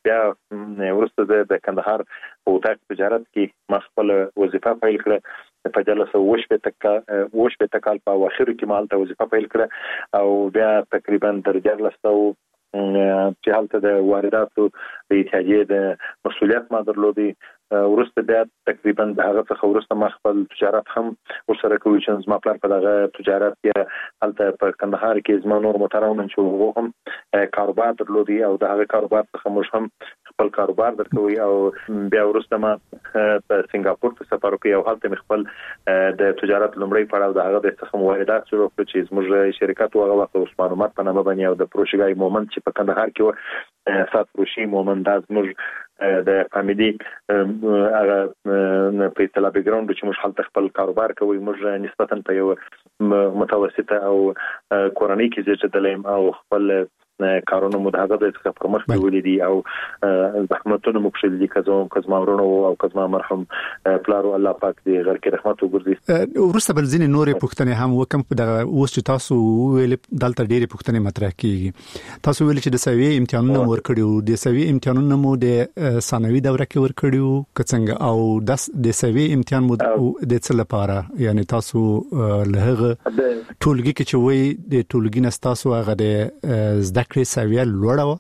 وروسته د کندهار په اتاق تجارت کې ما خپل وظیفه پیل کړه. په 1418 کال په اواخرو کې ما هلته وظیفه پیل کړه او بیا تقریبا تر 1400 چې هلته د وارداتو د اتحادیې د مسؤلیت ما درلودي. وروسته بیا تقریبا د هغه څخه وروسته ما خپل تجارت هم ورسره کوي چې زما پلار په دغه تجارت کې هلته په کندهار کې زما نور محترم چې هغه هم کاروبار درلودي او د هغه کاروبار څخه موږ هم خپل کاروبار درکوي او بیا وروسته ما په سنگاپور ته سفر وکړ او هلته خپل د تجارت لومړی پړاو د هغه د څخه واردات شروع کړ چې زموږ شرکت هغه وخت عثمان عمر په نامه باندې او د پروشګای مومند چې په کندهار کې و سات پروشي مومند از موږ د فامیلی هغه په اصطلاح بیک ګراوند چې موږ خپل خپل کاروبار کوي. موږ نسبتا په یو متوسطه او کورنۍ کې زیاتدلیم او خپل کارونه مو دغه د څخه پر مخ ولیدي او زحمتونه مو کړل دي کزما ورونو او کزما مرحوم پلارو الله پاک دې غر کې رحمت وګرځي. ورسته بل ځینې نورې پوښتنې هم وکم په دغه اوس چې تاسو ویل دلته ډېرې پوښتنې مطرح کیږي. تاسو ویل چې د سوي امتحانونه ورکړیو، د سوي امتحانونه مو د ثانوي دوره کې ورکړیو کڅنګ او د سوي امتحان مو د څه لپاره، یعنی تاسو له هغه ټولګي کې چې وای د ټولګي نستاسو هغه د زده کړې سوي لوړه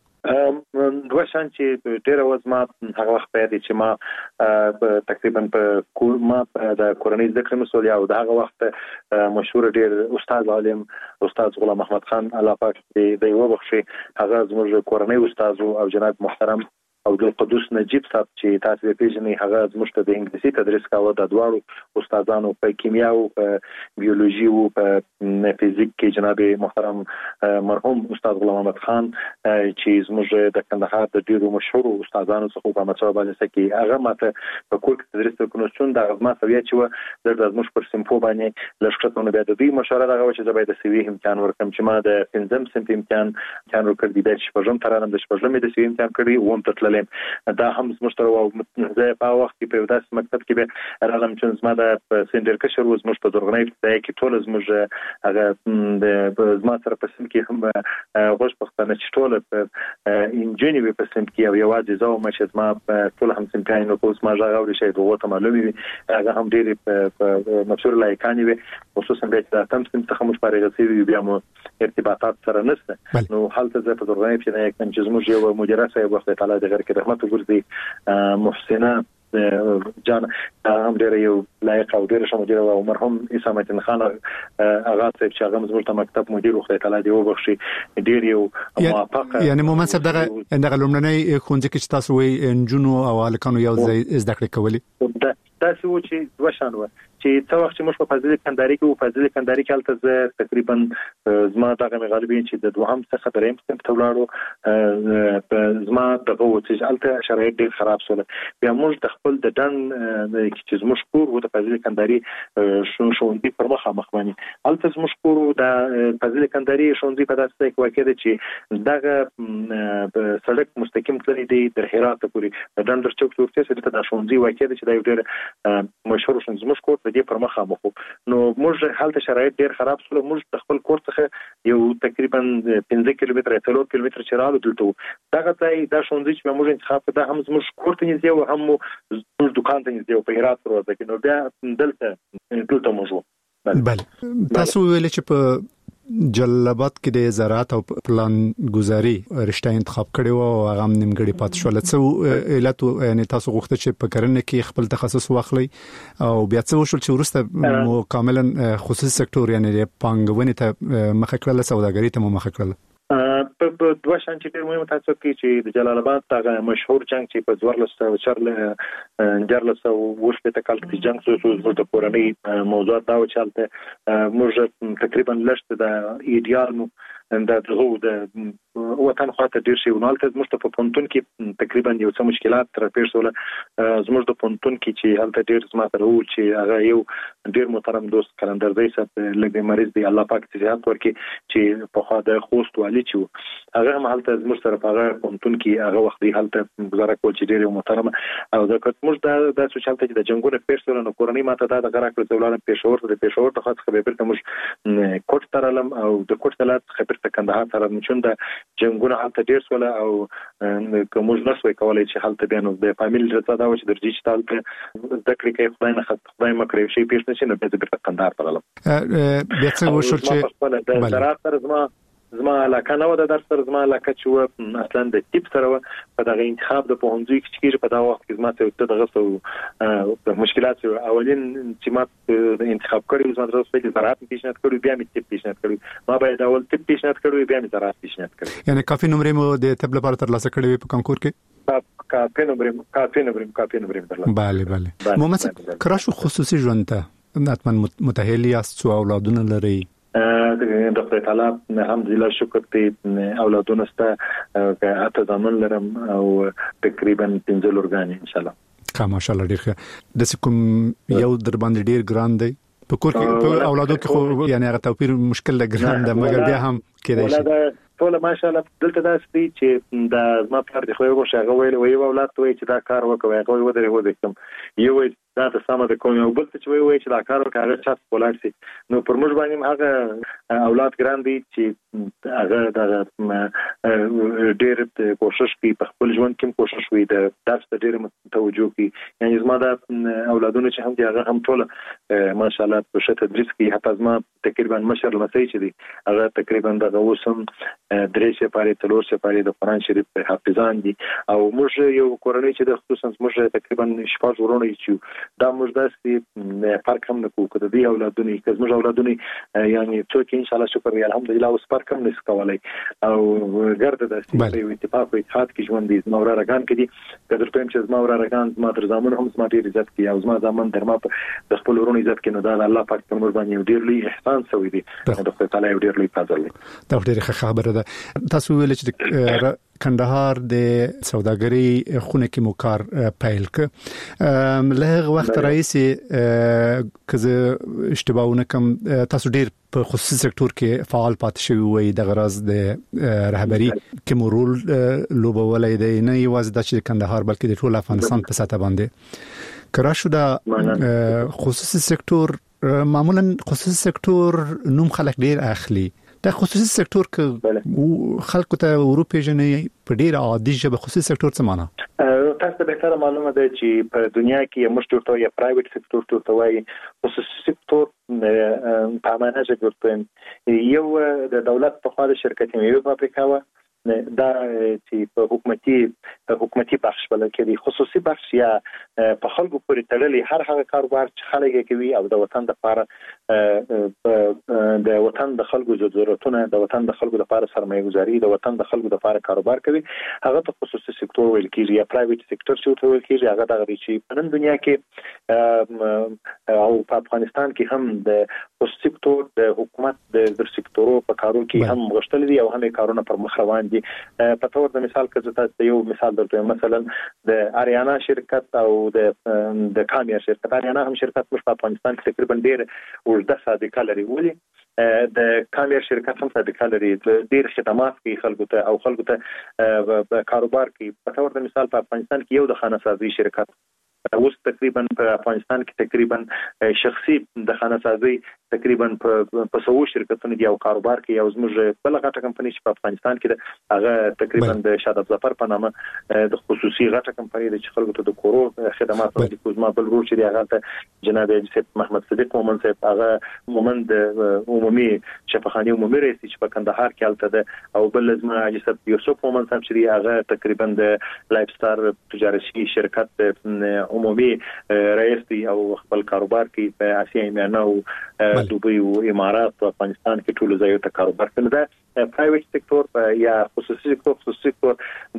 دوه شان چې ډېر وزما هغه وخت پیدا چې ما تقریبا په ما د کورنۍ ذکر مسؤلیت او د هغه وخت مشهور ډېر استاد عالم استاد غلام احمد خان الله پاک دې یو بخشي، هغه زموږ کورنۍ استاد او جناب محترم او د قدوس نجیب صاحب چې تاسو یې پیژنئ، هغه زموږ ته د انګلیسي تدریس کاوه. د دواړو استادانو په کیمیا او په بیولوژي او په فزیک کې جناب محترم مرحوم استاد غلام احمد خان چې زموږ د کندهار د ډیرو مشهور استادانو څخه په مڅو باندې سکی هغه ماته په کور کې تدریس وکړو. چې دا غما سوي چې د زموږ پر سیمفو باندې لښکرتونه بیا د دې مشوره دغه چې زبې د سوي امتحان ورکم چې ما د 5م سنت امتحان ورکړ دي د شپږم ترانم د شپږم د سوي امتحان کړی ووم ته دا هم مشترک او زه په وخت کې په داس مکتب کې به راغلم چې زما د سندر کشر وز مش په درغنۍ ځای کې ټول زموږ هغه د زما سره په سم کې هم غوښ پښتنه چې ټول په انجینری په سم کې او یوازې زو مشه زما ټول هم سم کاین او اوس ما راغلی شي دغه معلومي هغه هم ډېر په مشهور لایکانی وي خصوصا د تم سم څخه مش پاره غسي بیا مو ارتباطات سره نشته. نو حالت زه په درغنۍ کې نه کوم چې زموږ یو مدیر صاحب وخت تعالی د غیر کې رحمت وګرځي محسنه جان هم ډېر یو لایق او ډېر شموجره او مرحوم عیسی متین خان اغا صاحب چې هغه زموږ ته مکتب مدیر وخت تعالی دی وبخشي ډېر یو موافقه یعنی مومن صاحب دغه لومړنۍ خونځ کې چې تاسو وې انجونو او الکانو یو ځای زده کړې کولې دا څه و چې دوه شان و چې څو وخت چې موږ په فضیلت کندهاري کې او فضیلت کندهاري کې حالت تقریبا زما دغه غالبین چې د دوهم څخه دریم سم تولارو زما دغه و چې حالت شرایط ډېر خراب شول. بیا موږ د خپل د دن چې زموږ کور و د فضیلت کندهاري شونډي پر مخه مخمني حالت زموږ کور د فضیلت کندهاري شونډي په داسې کې واقع دي چې دغه سړک مستقیم تللی دی در هرات پورې د دندر چوک څخه چې د شونډي واقع دي چې دا ډېر مشهور شون زموږ کور د پر مخه مخو. نو موږ حالت شرایط ډېر خراب شول. موږ خپل کور څخه یو تقریبا 15 کیلومتر 3 کیلومتر چرالو دلته دغه ځای دا شونځي چې موږ انتخاب کړ دا هم زموږ کور ته نږدې او هم زموږ دکان ته نږدې په هرات پروت دی. نو بیا دلته موږ بله تاسو ویل چې په جلبات کې د زراعت او پلان گزاري رشته انتخاب کړي او هغه نیمګړي پات شول. څه علت یعنی تاسو غوښته چې په کرنه کې خپل تخصص واخلي او بیا څه وشول چې ورسته کاملا خصوصي سکتور یعنی پانګونې ته مخه کړل سوداګري ته مخه کړل؟ په دوه شان چې ډېر مهم تاسو کې چې د جلال آباد دغه مشهور جنگ چې په 14 وشته کال کې جنگ شو د کورنۍ موضوعات دا و چې موږ تقریبا لشت د ایډیال نو د وطن خاطر ډیر شي ونالته زموږ په پونتون کې تقریبا یو څه مشکلات تر پیښ شول. زموږ د پونتون کې چې هلته ډیر زما سره و چې هغه یو ډیر محترم دوست کلندر دی صاحب لګي مریض دی الله پاک دې صحت ورکړي چې په خوا د خوست والی چې هغه هم هلته زموږ سره په هغه پونتون کې هغه وخت دی هلته گزاره کول چې ډیر محترم او د زموږ د سوچالته چې د جنگونو پیښ شول نو کورنۍ ماته دا غره کړ چې ولادت پېښور ته خاص خبر ته موږ کوټ ترالم او د کوټ تلات خبر ته کندهار سره نشون د جنگونو حالت ډیر سول او کومج نسوي کولای چې حالت بیان د فامیل رضا دا چې درجی چې تالته ذکر کوي خدای نه خدای مکرې شي پیښ نشي نو به کندهار ترالم بیا څه وشو چې د زراعت سره زما علاقه نه و د درس سره زما علاقه چې اصلا د ټیپ سره په دغه انتخاب د پوهنځي کې په دا وخت کې زما ته دغه مشکلات اولین چې ما انتخاب کړی زما درس په زراعت پیشنهاد کړی بیا مې ټیپ پیشنهاد کړی ما باید اول ټیپ پیشنهاد کړی بیا مې زراعت پیشنهاد کړی. یعنی کافي نمرې مو د طب لپاره ترلاسه کړې په کنکور کې؟ کافي نمرې درلاسه. bale محمد کراشو خصوصي ژوند ته حتما متأهل یاست او اولادونه لري؟ د خدای تعالی الحمدلله شکر دې اولادونه ستا اته ځامن لرم او تقریبا 15 لورګان ان شاء الله. ماشاءالله ډیر د کوم یو در باندې ډیر ګران دی په کور کې په اولادو کې خو یعنی هغه توپیر مشکل ده ګران ده مګر بیا هم کېدای شي ټول ماشاءالله دلته داسې دي چې د ما پر د خو یو شغه ویل وی اولاد ته چې دا کار وکوي هغه ودرې ودې یو دا ته سم د کوم یو بل چې وی چې دا کار وکړي هغه چات کولای شي نو پر موږ باندې هغه اولاد ګران دي چې هغه د ډېر کوشش کوي په خپل ژوند کې کوشش کوي د درس ته ډېر توجه کوي یعنی زما د اولادونو چې هم دي هغه هم ټول ماشاءالله په شته تدریس کوي حتی زما تقریبا مشر لمسي چې دي هغه تقریبا د اوسم درېشه پاره تلوشه پاره د قرآن شریف حافظان دي او موږ یو کورنۍ چې د خصوصا موږ تقریبا شپږ ورونه یو دا موږ داسې فرق هم نه کوو کده دی اولادونه که موږ اولادونه یعنی څوک ان شاء الله شکر وي الحمدلله اوس فرق هم نس کولای او ګرځي داسې په اتفاق او اتحاد کې ژوند دي زما ورارګان کې دي کله په چې زما ورارګان زما تر زامن هم زما ډیر عزت کوي او زما زامن در ما د خپل ورونو عزت کوي نو دا الله پاک په مور باندې ډیر لوی احسان سوی دی د خدای تعالی ډیر لوی فضل دی دا ډیره خبره ده تاسو ویل چې کندهار د سوداګرۍ خونه کې مو کار پیل ک له وخت رئیس کزه اشتباهونه کم تاسو ډیر په خصوصي سکتور کې فعال پاتې شوی وي د غرض د رهبری کې مو رول لوبولای دی نه یوازې د کندهار بلکې د ټول افغانستان په سطح باندې کرا شو د خصوصي سکتور معمولا خصوصي سکتور نوم خلک ډیر اخلي د خصوصي سکتور کې خلکو ته اروپا جنې په ډیر عادي ژبه خصوصي سکتور څه معنی تاسو به تر معلومه ده چې په دنیا کې موږ ټول ته یا پرایویټ سکتور ټول ته وایي خصوصي سکتور په معنا څه یو د دولت په خوا د شرکت یو فابریکا و دا چې په حکومتي بخش بل کې دي خصوصي بخش یا په خلکو پورې تړلي هر هغه کاروبار چې خلک کوي او د وطن لپاره د وطن د خلکو ضرورتونه د وطن د خلکو لپاره سرمایه گذاري د وطن د خلکو لپاره کاروبار کوي هغه ته خصوصي سکتور ویل کیږي یا پرایویټ سکتور چې ویل کیږي هغه د غوړي چې په نن دنیا کې او په افغانستان کې هم د خصوصي سکتور د حکومت د سکتورو په کارو کې هم غشتل دي او هم کارونه پر مخ روان دي په تور د مثال کې تاسو یو مثال درته مثلا د اریانا شرکت او د کامیا شرکت اریانا هم شرکت په افغانستان کې تقریبا ډیر ورده صادقه لري ولي د کامیا شرکت هم صادقه لري ډیر خدمات کوي خلکو ته او خلکو ته کاروبار کوي په تور د مثال په افغانستان کې یو د خانه سازي شرکت اوس تقریبا په افغانستان کې تقریبا شخصي د خانه سازي تقریبا په 100 شرکتونه دي او کاروبار کوي او زموږ بل غټه کمپنی چې په افغانستان کې هغه تقریبا د شاداب ظفر په نامه د خصوصي غټه کمپنی د خلکو ته د کورو خدمات ورکوي کوزما بل ورو چې هغه ته جناب سید محمد صدیق مومن صاحب هغه مومن د عمومي شفاخانه عمومي رئیس چې په کندهار کې حالت ده او بل زما حاجی یوسف مومن صاحب چې هغه تقریبا د لایف ستار تجارتي شرکت عمومي رئیس دی او خپل کاروبار کوي په اسیا میانه او دوبۍ او امارات په افغانستان کې ټول ځایو ته کاروبار کوي دا پرایویټ سکتور یا خصوصي سکتور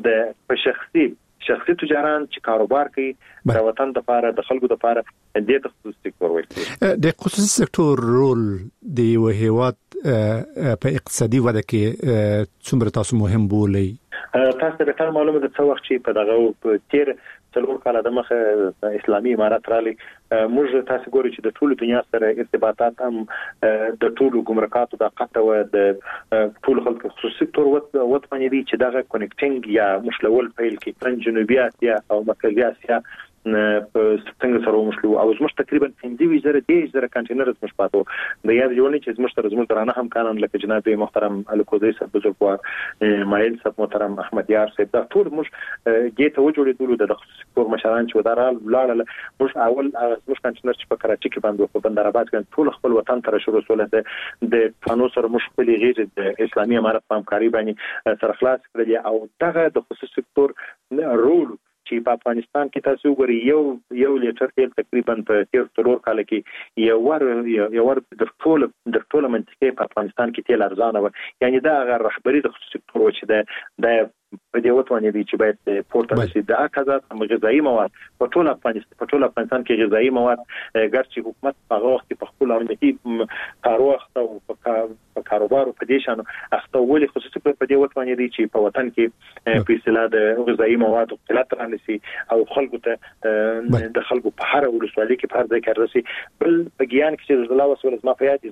د شخصي تجاران چې کاروبار کوي د وطن لپاره د خلکو لپاره د خصوصي سکتور وایي د خصوصي سکتور رول د یو هیواد په اقتصادي وده کې څومره تاسو مهم بولئ تاسو به تر معلومه ده څو وخت چې په دغه تیر څلور کاله د مخه اسلامي امارات رالي موږ تاسو ګورئ چې د ټولو دنیا سره ارتباطات هم د ټولو ګمرکاتو د قطه و د ټولو خلکو خصوصي سکتور وت باندې دي چې دغه کنیکټینګ یا مشلول پیل کې ترن جنوبي اسیا او مرکزي اسیا په څنګه سره مشلو او زموږ تقریبا 50,000 کنټینر زموږ پاتو د یاد جوړنی چې زموږ درانه هم کانن لکه جناب محترم الکوزی صاحب بزرګوار مایل صاحب محترم احمد یار صاحب دا ټول موږ ګیته وجوړېدل د سکتور مشران چې ودارال لاړل موږ اول زموږ کنټینر چې په کراچي کې باندې په بندرآباد کې ټول خپل وطن ته شروع سول د فانو سره موږ خپل غیر د اسلامي امارت په همکاري باندې سره خلاص کړل او دغه د خصوصي سکتور رول چې په افغانستان کې تاسو وګورئ یو لیټر تیل تقریبا په 13 کال کې یو ور د ټول منطقې په افغانستان کې تیل ارزانه و یعنی دا غیر رهبری د خصوصي سکتور و چې د په دې وته باندې چې باید پورته شي د اکازات غذایی مواد په ټول افغانستان کې غذایی مواد ګرځي حکومت هغه وخت په خپل امنیتي کاروخت او په کاروبار په دې شانو اخته ولې خصوصي په دې وته باندې چې په وطن کې په اصطلاح د غذایی مواد قلت رانسي او خلکو ته د خلکو په هر ولسوالۍ کې په هر ځای کې راسي بل په ګیان کې چې الله وسول ما په یاد زه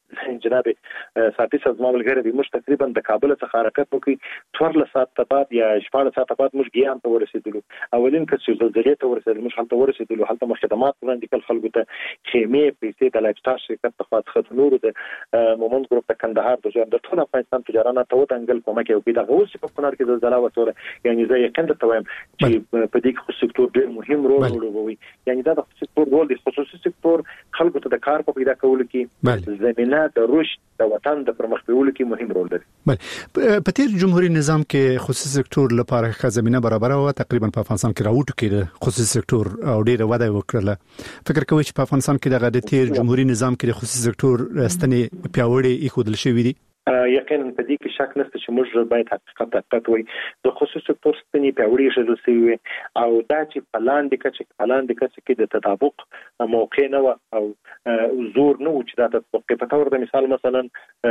جناب صافي سازمان لګره موږ تقریبا د کابل څخه حرکت وکړ 14 ساعت بعد یا 14 ساعت بعد موږ ګیان ته ورسېدلو. اولین کس زلزلې ته ورسېدل، موږ هم ته ورسېدلو، هلته خدمات وړاندې کړل خلکو ته، خیمې پیسې د لایف سټار شرکت ته خاطر نور د مومنت ګروپ د کندهار د ځان د ټول افغانستان تجارانه ته وتنګل کومه کې وکړه. غوښ په کونړ کې زلزلہ وته، یعنی زه یقین درته وایم چې په دې کې خصوصي سکتور ډېر مهم رول ولوبوي. یعنی دا د خصوصي سکتور رول دی، خصوصي سکتور خلکو ته د کار په پیدا کولو کې زمينه د رشد د وطن د پرمخ بیولو کې مهم رول لري. بله په تیر جمهوریت نظام کې خصوصي سکتور لپاره ښه زمينه برابر و، تقریبا په افغانستان کې راوټو کې خصوصي سکتور او ډیره وده وکړه. فکر کوئ چې په افغانستان کې د تیر جمهوریت نظام کې خصوصي سکتور ستنې پیاوړې ایښودل شوې دي؟ یقینا په دې کې شک نشته چې موږ باید حقیقت وایي د خصوصي سکتور ستنې پیاوړې شول سوي او دا چې پلان د کچ کې د تطابق موقع نه و او زور نه و چې دا تطبیق په تور د مثال مثلا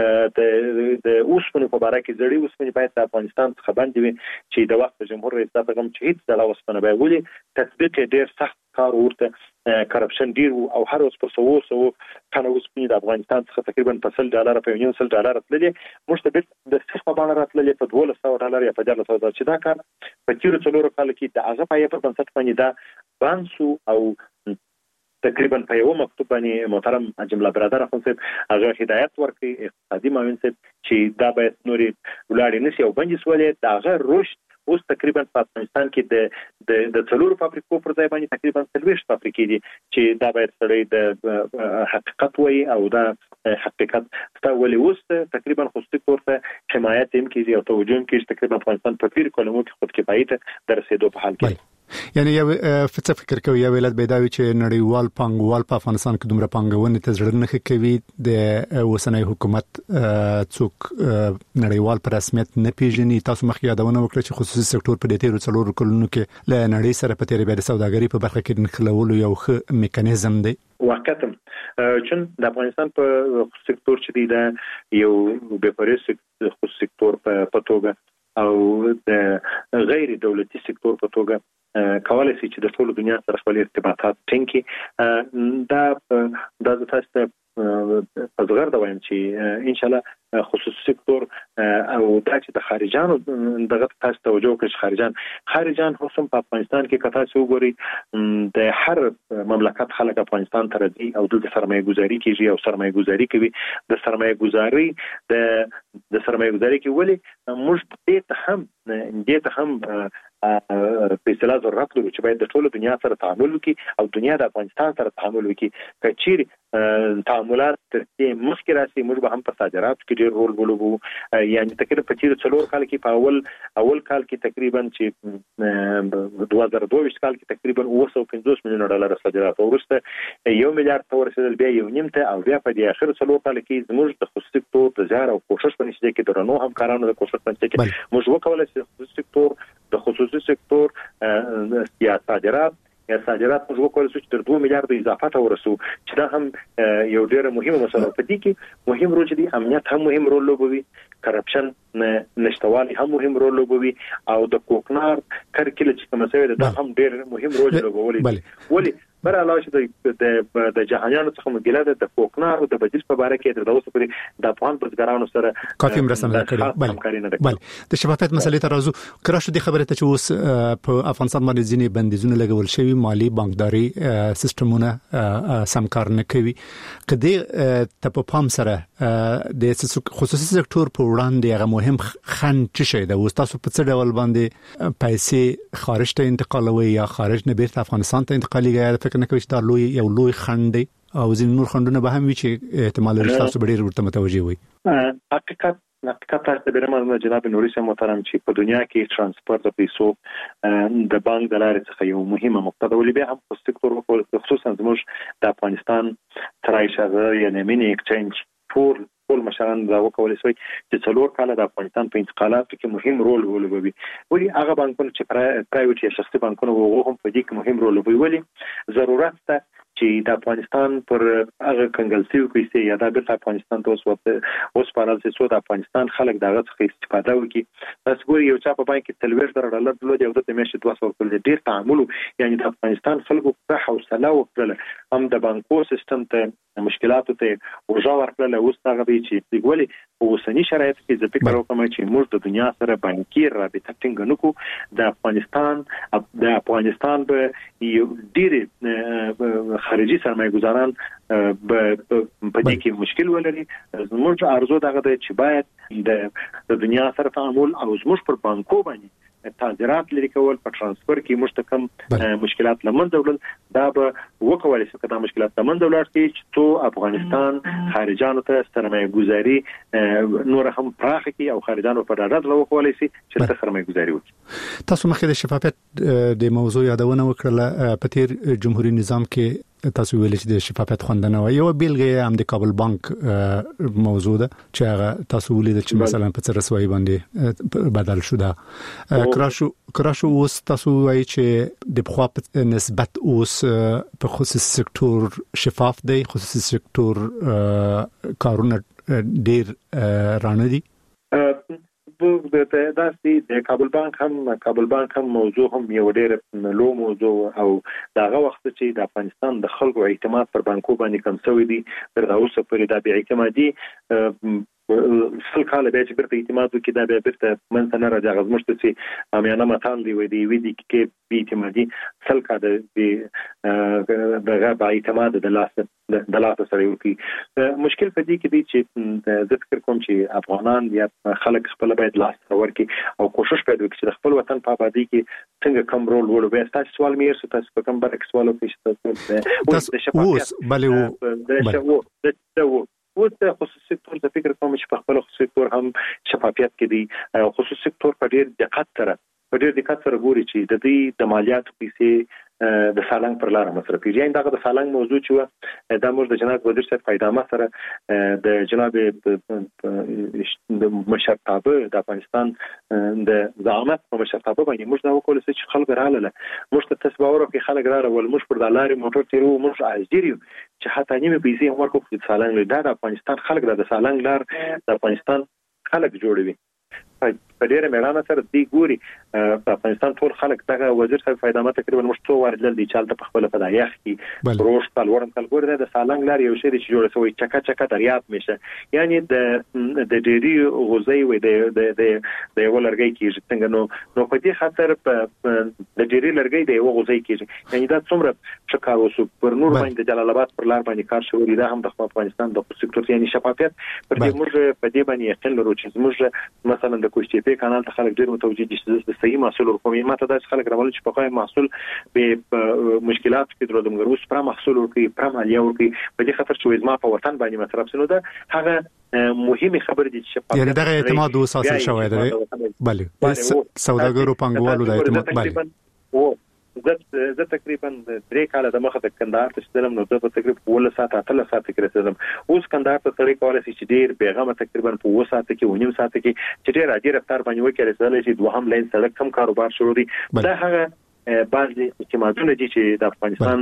د اوسپنې په اړه کې زړی اوسپنې باید د افغانستان څخه باندې وي چې د وخت جمهور رئیس پیغام چې هیڅ د اوسپنې به ولي تطبیق ډیر سخت کار ورته کرپشن ډیر او هر اوس په 100 کنه اوسپنې د افغانستان څخه تقریبا په $100 په $1 تللي، موږ ته د څه په باندې راتللې په $1200 یا په $1400 چې دا کار په تیر څلورو کال کې د هغه پای په بنسټ باندې دا بانسو او تقریبا په یو مکتوب باندې محترم جمله برادر اخوند هغه هدایت ورکړي اقتصادي معاون چې دا باید نوري ولاړ نشي او باندې سوالې دا هغه رشد اوس تقریبا په افغانستان کې د څلورو فابریکو پر ځای باندې تقریبا 30 فابریکې دي چې دا باید سړی د حقیقت وایي او دا حقیقت ستولې اوس تقریبا خصوصي سکتور ته حمایت هم کیږي او توجه هم کیږي تقریبا افغانستان په پیر کلمو کې خود کفایت در رسیدو په حال کې. یعنی یو فکر کوي یو ولادت بيداوي چې نړیوال پانګوال په افغانستان کې دومره پانګونه ته ضرورت نه کوي، د اوسنۍ حکومت څوک نړیوال په رسمیت نه پیژني. تاسو مخکې یادونه وکړه چې خصوصي سکتور په دې تیرو څلورو کلونو کې له نړۍ سره په تیرې د سوداګرۍ په برخه کې نښلولو یو ښه میکانیزم دی. واقعا چې د افغانستان په خصوصي سکتور چې دی دا یو بهپرس خصوصي سکتور په توګه او د غیر دولتي سکتور په توګه کولای شي چې د ټول دنیا سره خپل ارتباطات ټینګي. دا د تاسو په زغر دا وایم چې ان شاء الله خصوصي سکتور او د چې د خارجانو دغه تاسو توجه کوي خارجان هم په افغانستان کې کتا څو ګوري د هر مملکت خلک افغانستان ته راځي او د سرمایه گذاري کوي او سرمایه گذاري کوي. د سرمایه گذاري کې ولې موږ دې ته هم په اصطلاح ضرورت لرو چې باید د ټولو دنیا سره تعامل وکړي او دنیا د افغانستان سره تعامل وکړي. کچیر تعاملات تر دې مخکې راسي موږ به هم په صادراتو کې ډېر رول ولوبو. یعنی تقریبا په تیر څلور کال کې په اول کال کې تقریبا چې 2022 کال کې تقریبا $850 مليون صادرات او وروسته $1 مليار ته ورسېدل، بیا 1.5 ته او بیا په دې اخر څلور کال کې زموږ د خصوصي سکتور د زیار او کوشش په نتیجه کې درنو همکارانو د کوشش په نتیجه کې موږ وکولای شو د خصوصي سکتور یا صادرات موږ وکولای شو چې تر $2 مليار اضافه ته ورسو، چې دا هم یو ډېر مهمه مسله په دې کې مهم رول دی. امنیت هم مهم رول لوبوي، کرپشن نشټوالي هم مهم رول لوبوي او د کوکنار کرکله چې کومه سوي دا هم ډېر مهم رول لوبولي. ولی بر علاوه چې د جهانیانو څخه مګیله د کوکنار او د بجیس په اړه کې د اوسه پرې د افغان بزګرانو سره کافي مرسته کړې. بل د شفافیت مسلې ته راځو. کله شو د خبره ته چې اوس په افغانستان باندې ځینې بندیزونه لګول شوی، مالی بانکداري سیستمونه سم کار نه کوي. کدی ته په پام سره د خصوصي سکتور په وړاندې هغه مهم خنډ څه شي د تاسو په څه ډول باندې پیسې خارج ته انتقالوي یا خارج نه بیرته افغانستان ته انتقاليږي؟ فکر نه کوي چې دا یو لوی خنډ دی او ځین نور خنډونه به هم وي چې احتمال لري تاسو به ډیر ورته متوجي وي. حقیقت تاسو به رمضان جناب نوري سم محترم چې په دنیا کې ترانسپورت د پیسو د بانک د لارې څخه یو مهمه مقطع ولې به هم په سکتور خصوصا زموږ د افغانستان ترایشغه یعنی مینی ایکسچینج ټول مشران دا وکولای شي چې څلور کاله د افغانستان په انتقالاتو کې مهم رول ولوبوي. ولی هغه بانکونه چې پرایویټ یا شخصي بانکونه وو هم په دې کې مهم رول ولوبوي. ولی ضرورت ته چې د افغانستان پر هغه کنګلسیو پیسې یا د افغانستان ته اوس پارل چې د افغانستان خلک دغه څخه استفاده وکړي. تاسو ګورئ یو چا په بانک کې $30 درلود یو د میاشتې 200 ورکړل ډیر تعامل، یعنی د افغانستان خلکو په حوصله وکړل هم د بانکو سیستم ته مشکلات ته ورجا ورکړل. اوس هغه دی چې ګولې په اوسنی شرایطو کې زه فکر کوم چې موږ د دنیا سره بانکي رابطه ټینګ نکړو. د افغانستان به یو ډیر خارجي سرمایه‌ګزاران په دې کې مشکل ولري. زموږ ارزو دغه دی چې باید د دنیا سره تعامل او زموږ پر بانکو باندې تاجرات لري کول په ترانسفر کې مشتکم مشکلات لمنځه وړل. دا به وکولای شي کله مشکلات لمنځه ولاړ شي چې تو افغانستان خارجانو ته سرمایه ګزاري نور هم پراخ کی او خارجانو پر راډ لوکولای شي چې ته سرمایه ګزاري وکړي. تاسو مخکې د شفافیت د موضوع یادونه وکړه. په تیر جمهوریت نظام کې تاسو ویل چې د شفافیت خوندنه و یو بیلګه هم د کابل بانک موضوع ده چې هغه تاسو ولید چې مثلا په رسوایی باندې بدل شوه. کراشو اوس تاسو وایي چې د بخوا په نسبت اوس په خصوصي سکتور شفاف دی، خصوصي سکتور کارونه ډیر رانه دي. د کابل بانک هم موضوع هم یو ډېر لو موضوع او داغه وخت چې د افغانستان د خلکو اعتماد پر بانکو باندې کم شوی دی. تر اوسه پورې د بې اعتمادي سل کال به چې برته اعتماد وکړي دا به برته منځ نه راځي. غزمشت چې امیانه متان دی وې دی وې دي کې بې اعتمادي سل کال د غیر اعتماد د لاس سره وکړي. مشکل په دې کې دی چې زه فکر کوم چې افغانان یا خلک خپل باید لاس ورکړي او کوشش کوي چې خپل وطن په آبادی کې څنګه کم رول وړو. تاسو سوال مې ارسه تاسو کوم برعکس سوال وکړئ. اوس بلې اوس د خصوصي سکتور د فکر کوم چې په خپل خصوصي سکتور هم شفافیت کې دی. خصوصي سکتور په ډیر دقت سره ګوري چې د دې د مالیاتو پیسې د سالنګ پر لار مصرفي. یعنی دغه د سالنګ موضوع چې دا موږ د جناب وزیر صاحب پیدامه سره د جناب د مشرتابه د افغانستان د زعامت په مشرتابه باندې موږ دا وکول چې خلک رااله موږ ته تسباور او خلک رااله ول موږ پر د لارې موټر تیرو موږ اجدیرو چې حتی نیمه پیسې ورکو په سالنګ د افغانستان خلک د سالنګ لار د افغانستان خلک جوړوي. په ډیره میړانه سره دی ګوري په افغانستان ټول خلک دغه وزیر صاحب فائدہ تقریبا مشتو ورجل دي چالت په خپل په دایخ کې روش تل ورم تل ګور د سالنګ لار یو شی چې جوړ شوی چکا دریاب میشه. یعنی د ډيري غوزي و د یو لرګي کې څنګه نو په دې خاطر د ډيري لرګي د یو غوزي کې یعنی دا څومره شکار وسو پر نور باندې جلال آباد پر لار باندې کار شوی دا هم د افغانستان د سکتور یعنی شفافیت پر دې موږ په دې باندې یقین لرو چې موږ مثلا د کوشتي په کانال ته خلک ډیر متوجي دي چې د صحیح محصول ورکوي. ماته د خلک راول چې په خای محصول به مشکلات کې درلودم ګروس پر محصول ورکوي پر مالیه ورکوي په دې خاطر چې ما په وطن باندې مصرف سنو ده هغه مهمه خبره دي چې یعنی دغه اعتماد وساسه شوی دی. بله سوداګرو پنګوالو د اعتماد بله زه تقریبا 3 کال د مخه د کندهار ته شتلم نو د تقریبا 8 ساعت کې رسیدم. اوس کندهار ته سړی کولای شي چې ډیر پیغام تقریبا په 2 ساعت کې ونیم ساعت کې چې ډیر رفتار باندې وکړي رسیدل شي. دوهم لاین سړک کم کاروبار شروع دي. دا هغه بعضي اعتمادونه دي چې د افغانستان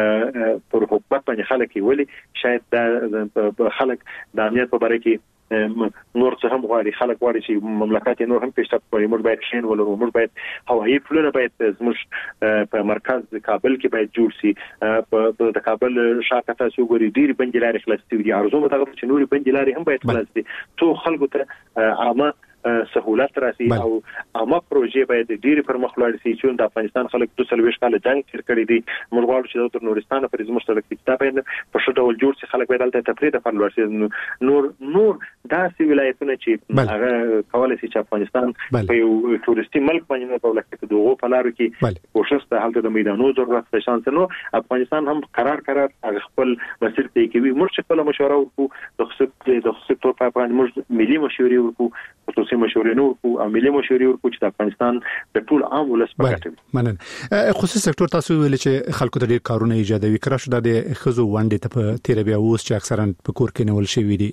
پر حکومت باندې خلک ویلي شاید د خلک د امنیت په اړه کې نور څه هم غواړي. خلک غواړي چې مملکت نور هم پیشرفت وکړي. موږ باید شین ولرو. موږ باید هوایي پلونه باید زموږ په مرکز کابل کې باید جوړ شي. په کابل شاته تاسو ګوري ډیر بنجلاري خلاص دي. ارزو مته چې نوري بنجلاري هم باید خلاص دي. تو خلکو ته عامه سہولت راسي او عامه پروژې باید ډیر پر مخ لاړ شي چې د افغانستان خلک 240 کال جنگ تیر کړی دي. موږ غواړو چې د نورستان پر زموږ سره کتاب په شته ول جوړ شي. خلک باید دلته تفریح ته پر لاړ شي. نور داسې ولایتونه چې هغه کولای شي چې افغانستان په یو تورستي ملک باندې نه دولت کې دغه په لارو کې کوشش ته حالت د میدانو ضرورت په شان نو افغانستان هم قرار خپل مسیر ته کوي. موږ خپل مشوره وکړو د سکتور په اړه موږ ملي مشورې وکړو خصوصي مشورې نو او ملي مشورې ورکو چې د افغانستان د ټول عام ولس په ګټه وي. مننه. خصوصي سکتور تاسو ویل چې خلکو ته ډیر کارونه ایجادوي. کړه شو د خزو وانډې ته په تیر بیا اوس چې اکثرا په کور کې نیول شوی دي.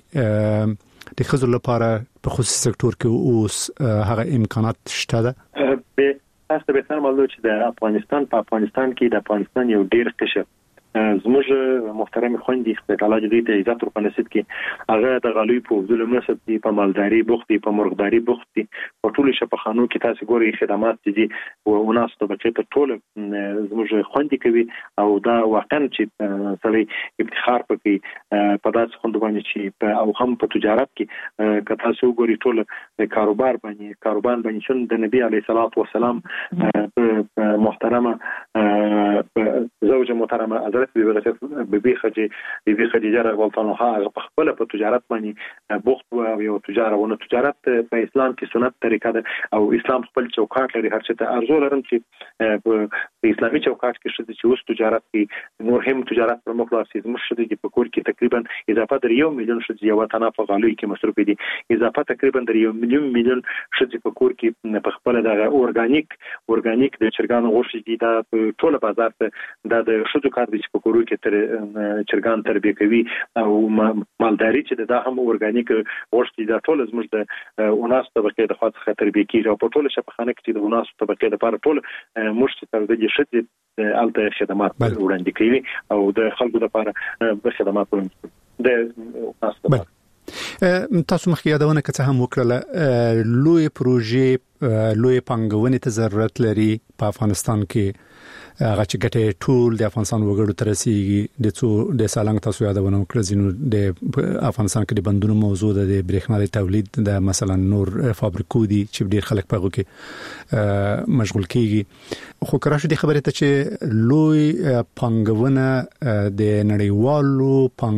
د خزو لپاره په خصوصي سکتور کې اوس هغه امکانات شته ده. تاسو به سم معلومات چې د افغانستان کې د افغانستان یو ډیر قشر زموږ محترم خوندې خپل الله دې ته عزت ورکړي نصیب کړي هغه د غالوی په ظلم نسب دي په مالداري بوخت دي په مرغداري بوخت دي په ټول شپخانو کې تاسو ګوري خدمات دي او ناس ته بچي ته ټول زموږ خوندې کوي او دا واقعا چې سړی افتخار پکې په داسې خوند باندې چې او هم په تجارت کې که تاسو ګوري ټول کاروبار باندې شون د نبی علی صلوات و سلام محترمه زوجه محترمه حضرت بیبي خدیجه رضی الله عنها په خپل په تجارت باندې بوخت او یو تجارت په اسلام کې سنت طریقه ده او اسلام خپل چوکاټ لري هر څه ته ارزو لرم چې په اسلامي چوکاټ کې شته چې اوس تجارت کې نور هم تجارت پر مخ لاړ شي زموږ شته چې په کور کې تقریبا اضافه در 1 میلیون شته یو تنه په غالوی کې مصرف دي اضافه تقریبا در 1 میلیون شته په کور کې په خپل د اورګانیک د چرګانو غوښې دي دا ټول بازار ته د شودو کار دي چې په کورو کې تر چرګان تربیه کوي او مالداري چې دا هم اورګانیک غوښې دا ټول زموږ د اوناس طبقه د خاطر تربیه کیږي او په ټول شپخانه کې د اوناس طبقه لپاره ټول مشت تر دې شته الته خدمات وړاندې کوي او د خلکو لپاره د خدمات وړاندې د اوناس لپاره تاسو مخکې یادونه کړه هم وکړه لوی پروژې لوی پنګونې ته ضرورت لري په افغانستان کې هغه چې ګټه ټول د افغانستان وګړو تر رسیدي د سالنګ تاسو یادونه وکړه زینو د افغانستان کې د بندونو موضوع د برېښنا د تولید د مثلا نور فابریکو دي چې ډیر خلک په هغه کې مشغول کیږي خو کراشه د خبره ته چې لوی پنګونه د نړیوالو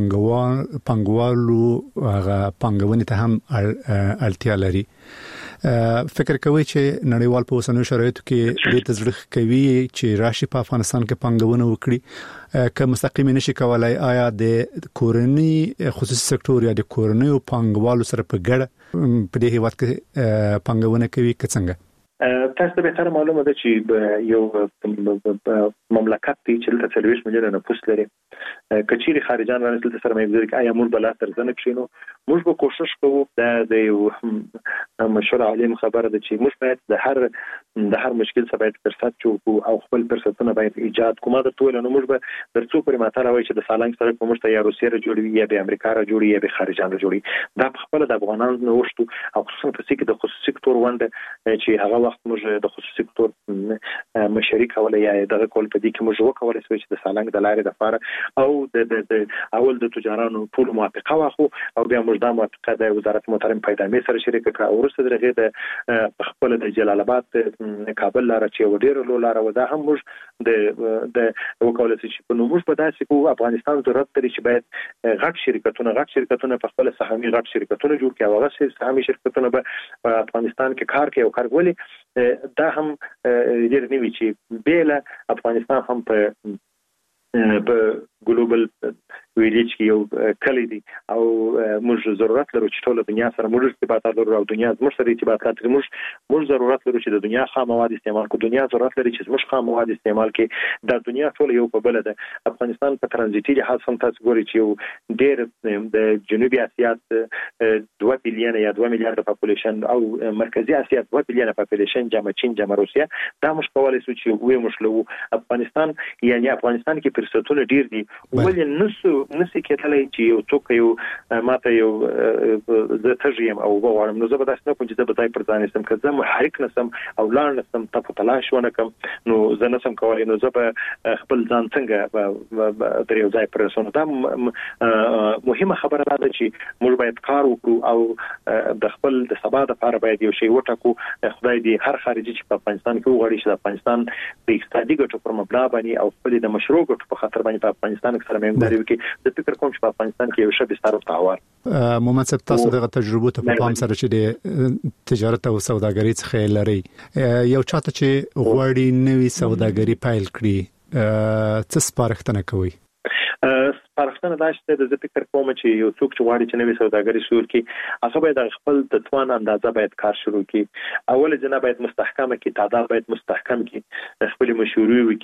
پنګوالو هغه پنګونې ته هم اړتیا لري فکر کوي چې نړیوال په اوسنیو شرایطو کې د تزړخ کوي چې راشي په افغانستان کې پنګونه وکړي که مستقیم نشي کولای آیا د کورنۍ خصوصي سکتور یا د کورنۍ پنګوالو سره په ګډه په دې هیواد کې پنګونه کوي که څنګه تاسو ته به معلومه ده چې یو مملکت دی چې د 30 میلیون نفوس لري کچيري خارجان رانسل سره مې ځکه آیا موږ بل تر ځنه کښینو موږ به کوشش کوو د یو مشور عالم خبره ده چې موږ باید د هر مشکل څخه باید فرصت جوړو او خپل فرصتونه باید ایجاد کوو د ټول نو موږ به درڅو پر ماته راوي چې د سالنګ سره کوم ته یا روسیه را جوړوي یا د امریکا را جوړي یا د خارجان را جوړي دا خپل د افغانانو نوښت او خصوصا په سکه د خصوصي سکتور ونده چې هغه وخت موږ د خصوصي سکتور مشارک ولا یا د کول په دې کې موږ وکولای شو چې د سالنګ د لارې د فار او د اول د تجارانو ټول موافقه واخو او بیا موږ د موافقه د وزارت محترم پیدامه سره شریک کړه او ورسره درغه د خپل د جلال آباد کابل لار چې وډیر لو لار و دا هم موږ د وکولای شو په نو موږ په داسې کو افغانستان ضرورت لري چې باید غټ شرکتونه په خپل سهامي غټ شرکتونه جوړ کړي او هغه سهامي شرکتونه په افغانستان کې کار کوي او کارګولي دا هم ډیر نیوي چې بیل افغانستان هم په ګلوبل ویلیج کې یو کلی دی او موږ ضرورت لرو چې ټول دنیا سره موږ ارتباطات لرو او دنیا زموږ سره ارتباطات لري موږ ضرورت لرو چې د دنیا خام مواد استعمال کو دنیا ضرورت لري چې زموږ خام مواد استعمال کې د دنیا ټول یو په بل ده افغانستان په ترانزیتي لحاظ هم تاسو ګورئ چې یو ډېر د جنوبي اسیا 2 بلین یا 2 میلیارډ پاپولیشن او مرکزی اسیا 2 بلین پاپولیشن جمع چین جمع روسیا دا موږ کولای شو چې وې مشلو افغانستان یعنی افغانستان کې فرصتونه ډېر دي ولې نسي کېدلای چې یو څوک یو ماته یو د تجربه او وغواړم نو زه به تاسو نه کوم چې د بځای پر ځان سم کړم محرک نسم او لاړ نسم ته تلاش ونه کوم نو زه نسم کولای نو زه به خپل ځان څنګه د یو ځای پر رسونه دا مهمه خبره ده چې موږ باید کار وکړو او د خپل د سبا د لپاره باید یو شی وټاکو خدای دې هر خارجي چې په افغانستان کې وغواړي چې د افغانستان د اقتصادي ګټو پر مبنا باندې او خپل د مشروع ګټو په خاطر باندې په افغانستان کې سره مېنداري وکړي د فکر کوم چې په افغانستان کې یو شی بستر تاوار مومن صاحب تاسو دغه تجربه ته په پام سره چې د تجارت او سوداګرۍ څخه لري یو چاته چې غوړی نوې سوداګري پایل کړي څه سپارښتنه کوي سپارښتنه دا چې د فکر کوم چې یو څوک چې واړي چې نوې سوداګري شروع کړي هغه باید خپل د توان اندازه باید کار شروع کړي اول جنا باید مستحکمه کې تعداد باید مستحکم کړي خپل مشورې وکړي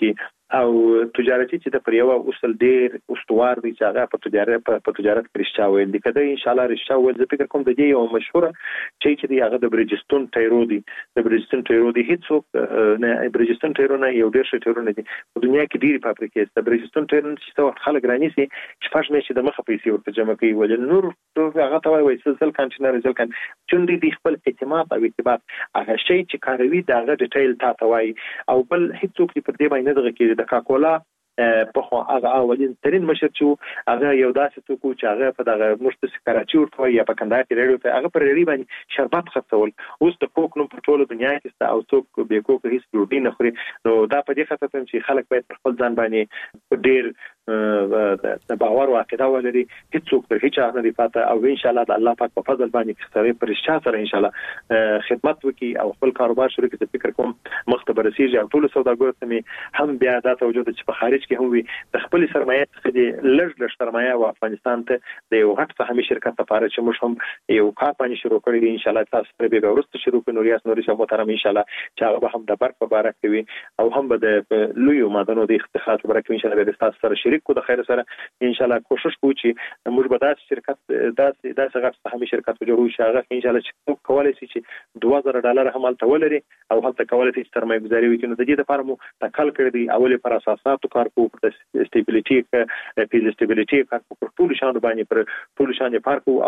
او تجارتي چې د پریوا اصل ډیر استوار دي چې هغه په تجارت کې رښتیا ویل دي کله ان شاء الله رښتیا ویل زه فکر کوم د دې یو مشهور چې دی هغه د بریجستون ټایرو دی هیڅوک نه بریجستون ټایرو نه یو ډیر ښه ټایرو نه دي په دنیا کې ډیری فابریکې د بریجستون ټایرو چې څو خلک راني سي شپږ میاشتې د مخه پیسې ورته جمع کوي ولې نور هغه ته وایي سلسل کانټینر ځل چون دي خپل اعتماد او اعتبار هغه شی چې کاروي دغه ډیټیل تا وایي او بل هیڅوک پر دې باندې دغه کې د کاکولا په خو هغه اولین ترين مشر چې هغه یو داسې څوک چې هغه په دغه مرتس کراچي ورته یا په کندهار کې ریډیو ته هغه پر ریډیو باندې شربت خرڅول اوس د کوک نو په ټوله دنیا کې او څوک به کوک هیڅ ډوډۍ نه خوري نو دا په دې خاطر چې خلک باید خپل ځان باندې ډیر د باور او عقیده ولري هیڅوک پر هیڅ نه دی پاته او ان شاء الله د الله پاک په فضل باندې سره پرشته سره ان شاء الله خدمت وکي او خپل کاروبار شروع کړي فکر کوم مختبرسیږي او ټول سوداګر ته هم بیا دا توجه چې په خارج کې هم وي د خپل سرمایه څخه د لږ سرمایه او افغانستان ته د یو غټ سهامي شرکت لپاره چې موږ هم یو کار باندې شروع کړی ان شاء الله تاسو پر به ورسته شروع کړو نوري شمو محترم ان شاء الله چې هغه هم د برق په باره کوي او هم به د لوی مادنو د اختصاص په باره کې ان شاء الله به تاسو سره شریک کو د خیر سره ان شاء الله کوشش کوو چې موږ به داسې شرکت داسې غټ سهامي شرکت جوړو چې هغه ان شاء الله چې کولای شي چې $2000 هم تل ولري او هلته کولای شي سرمایه گذاري وکړي نو د دې لپاره مو تکل کړی دی اول پر اساساتو کار کوو استابیلیټي کار په ټول شان باندې پر ټول شان پارکو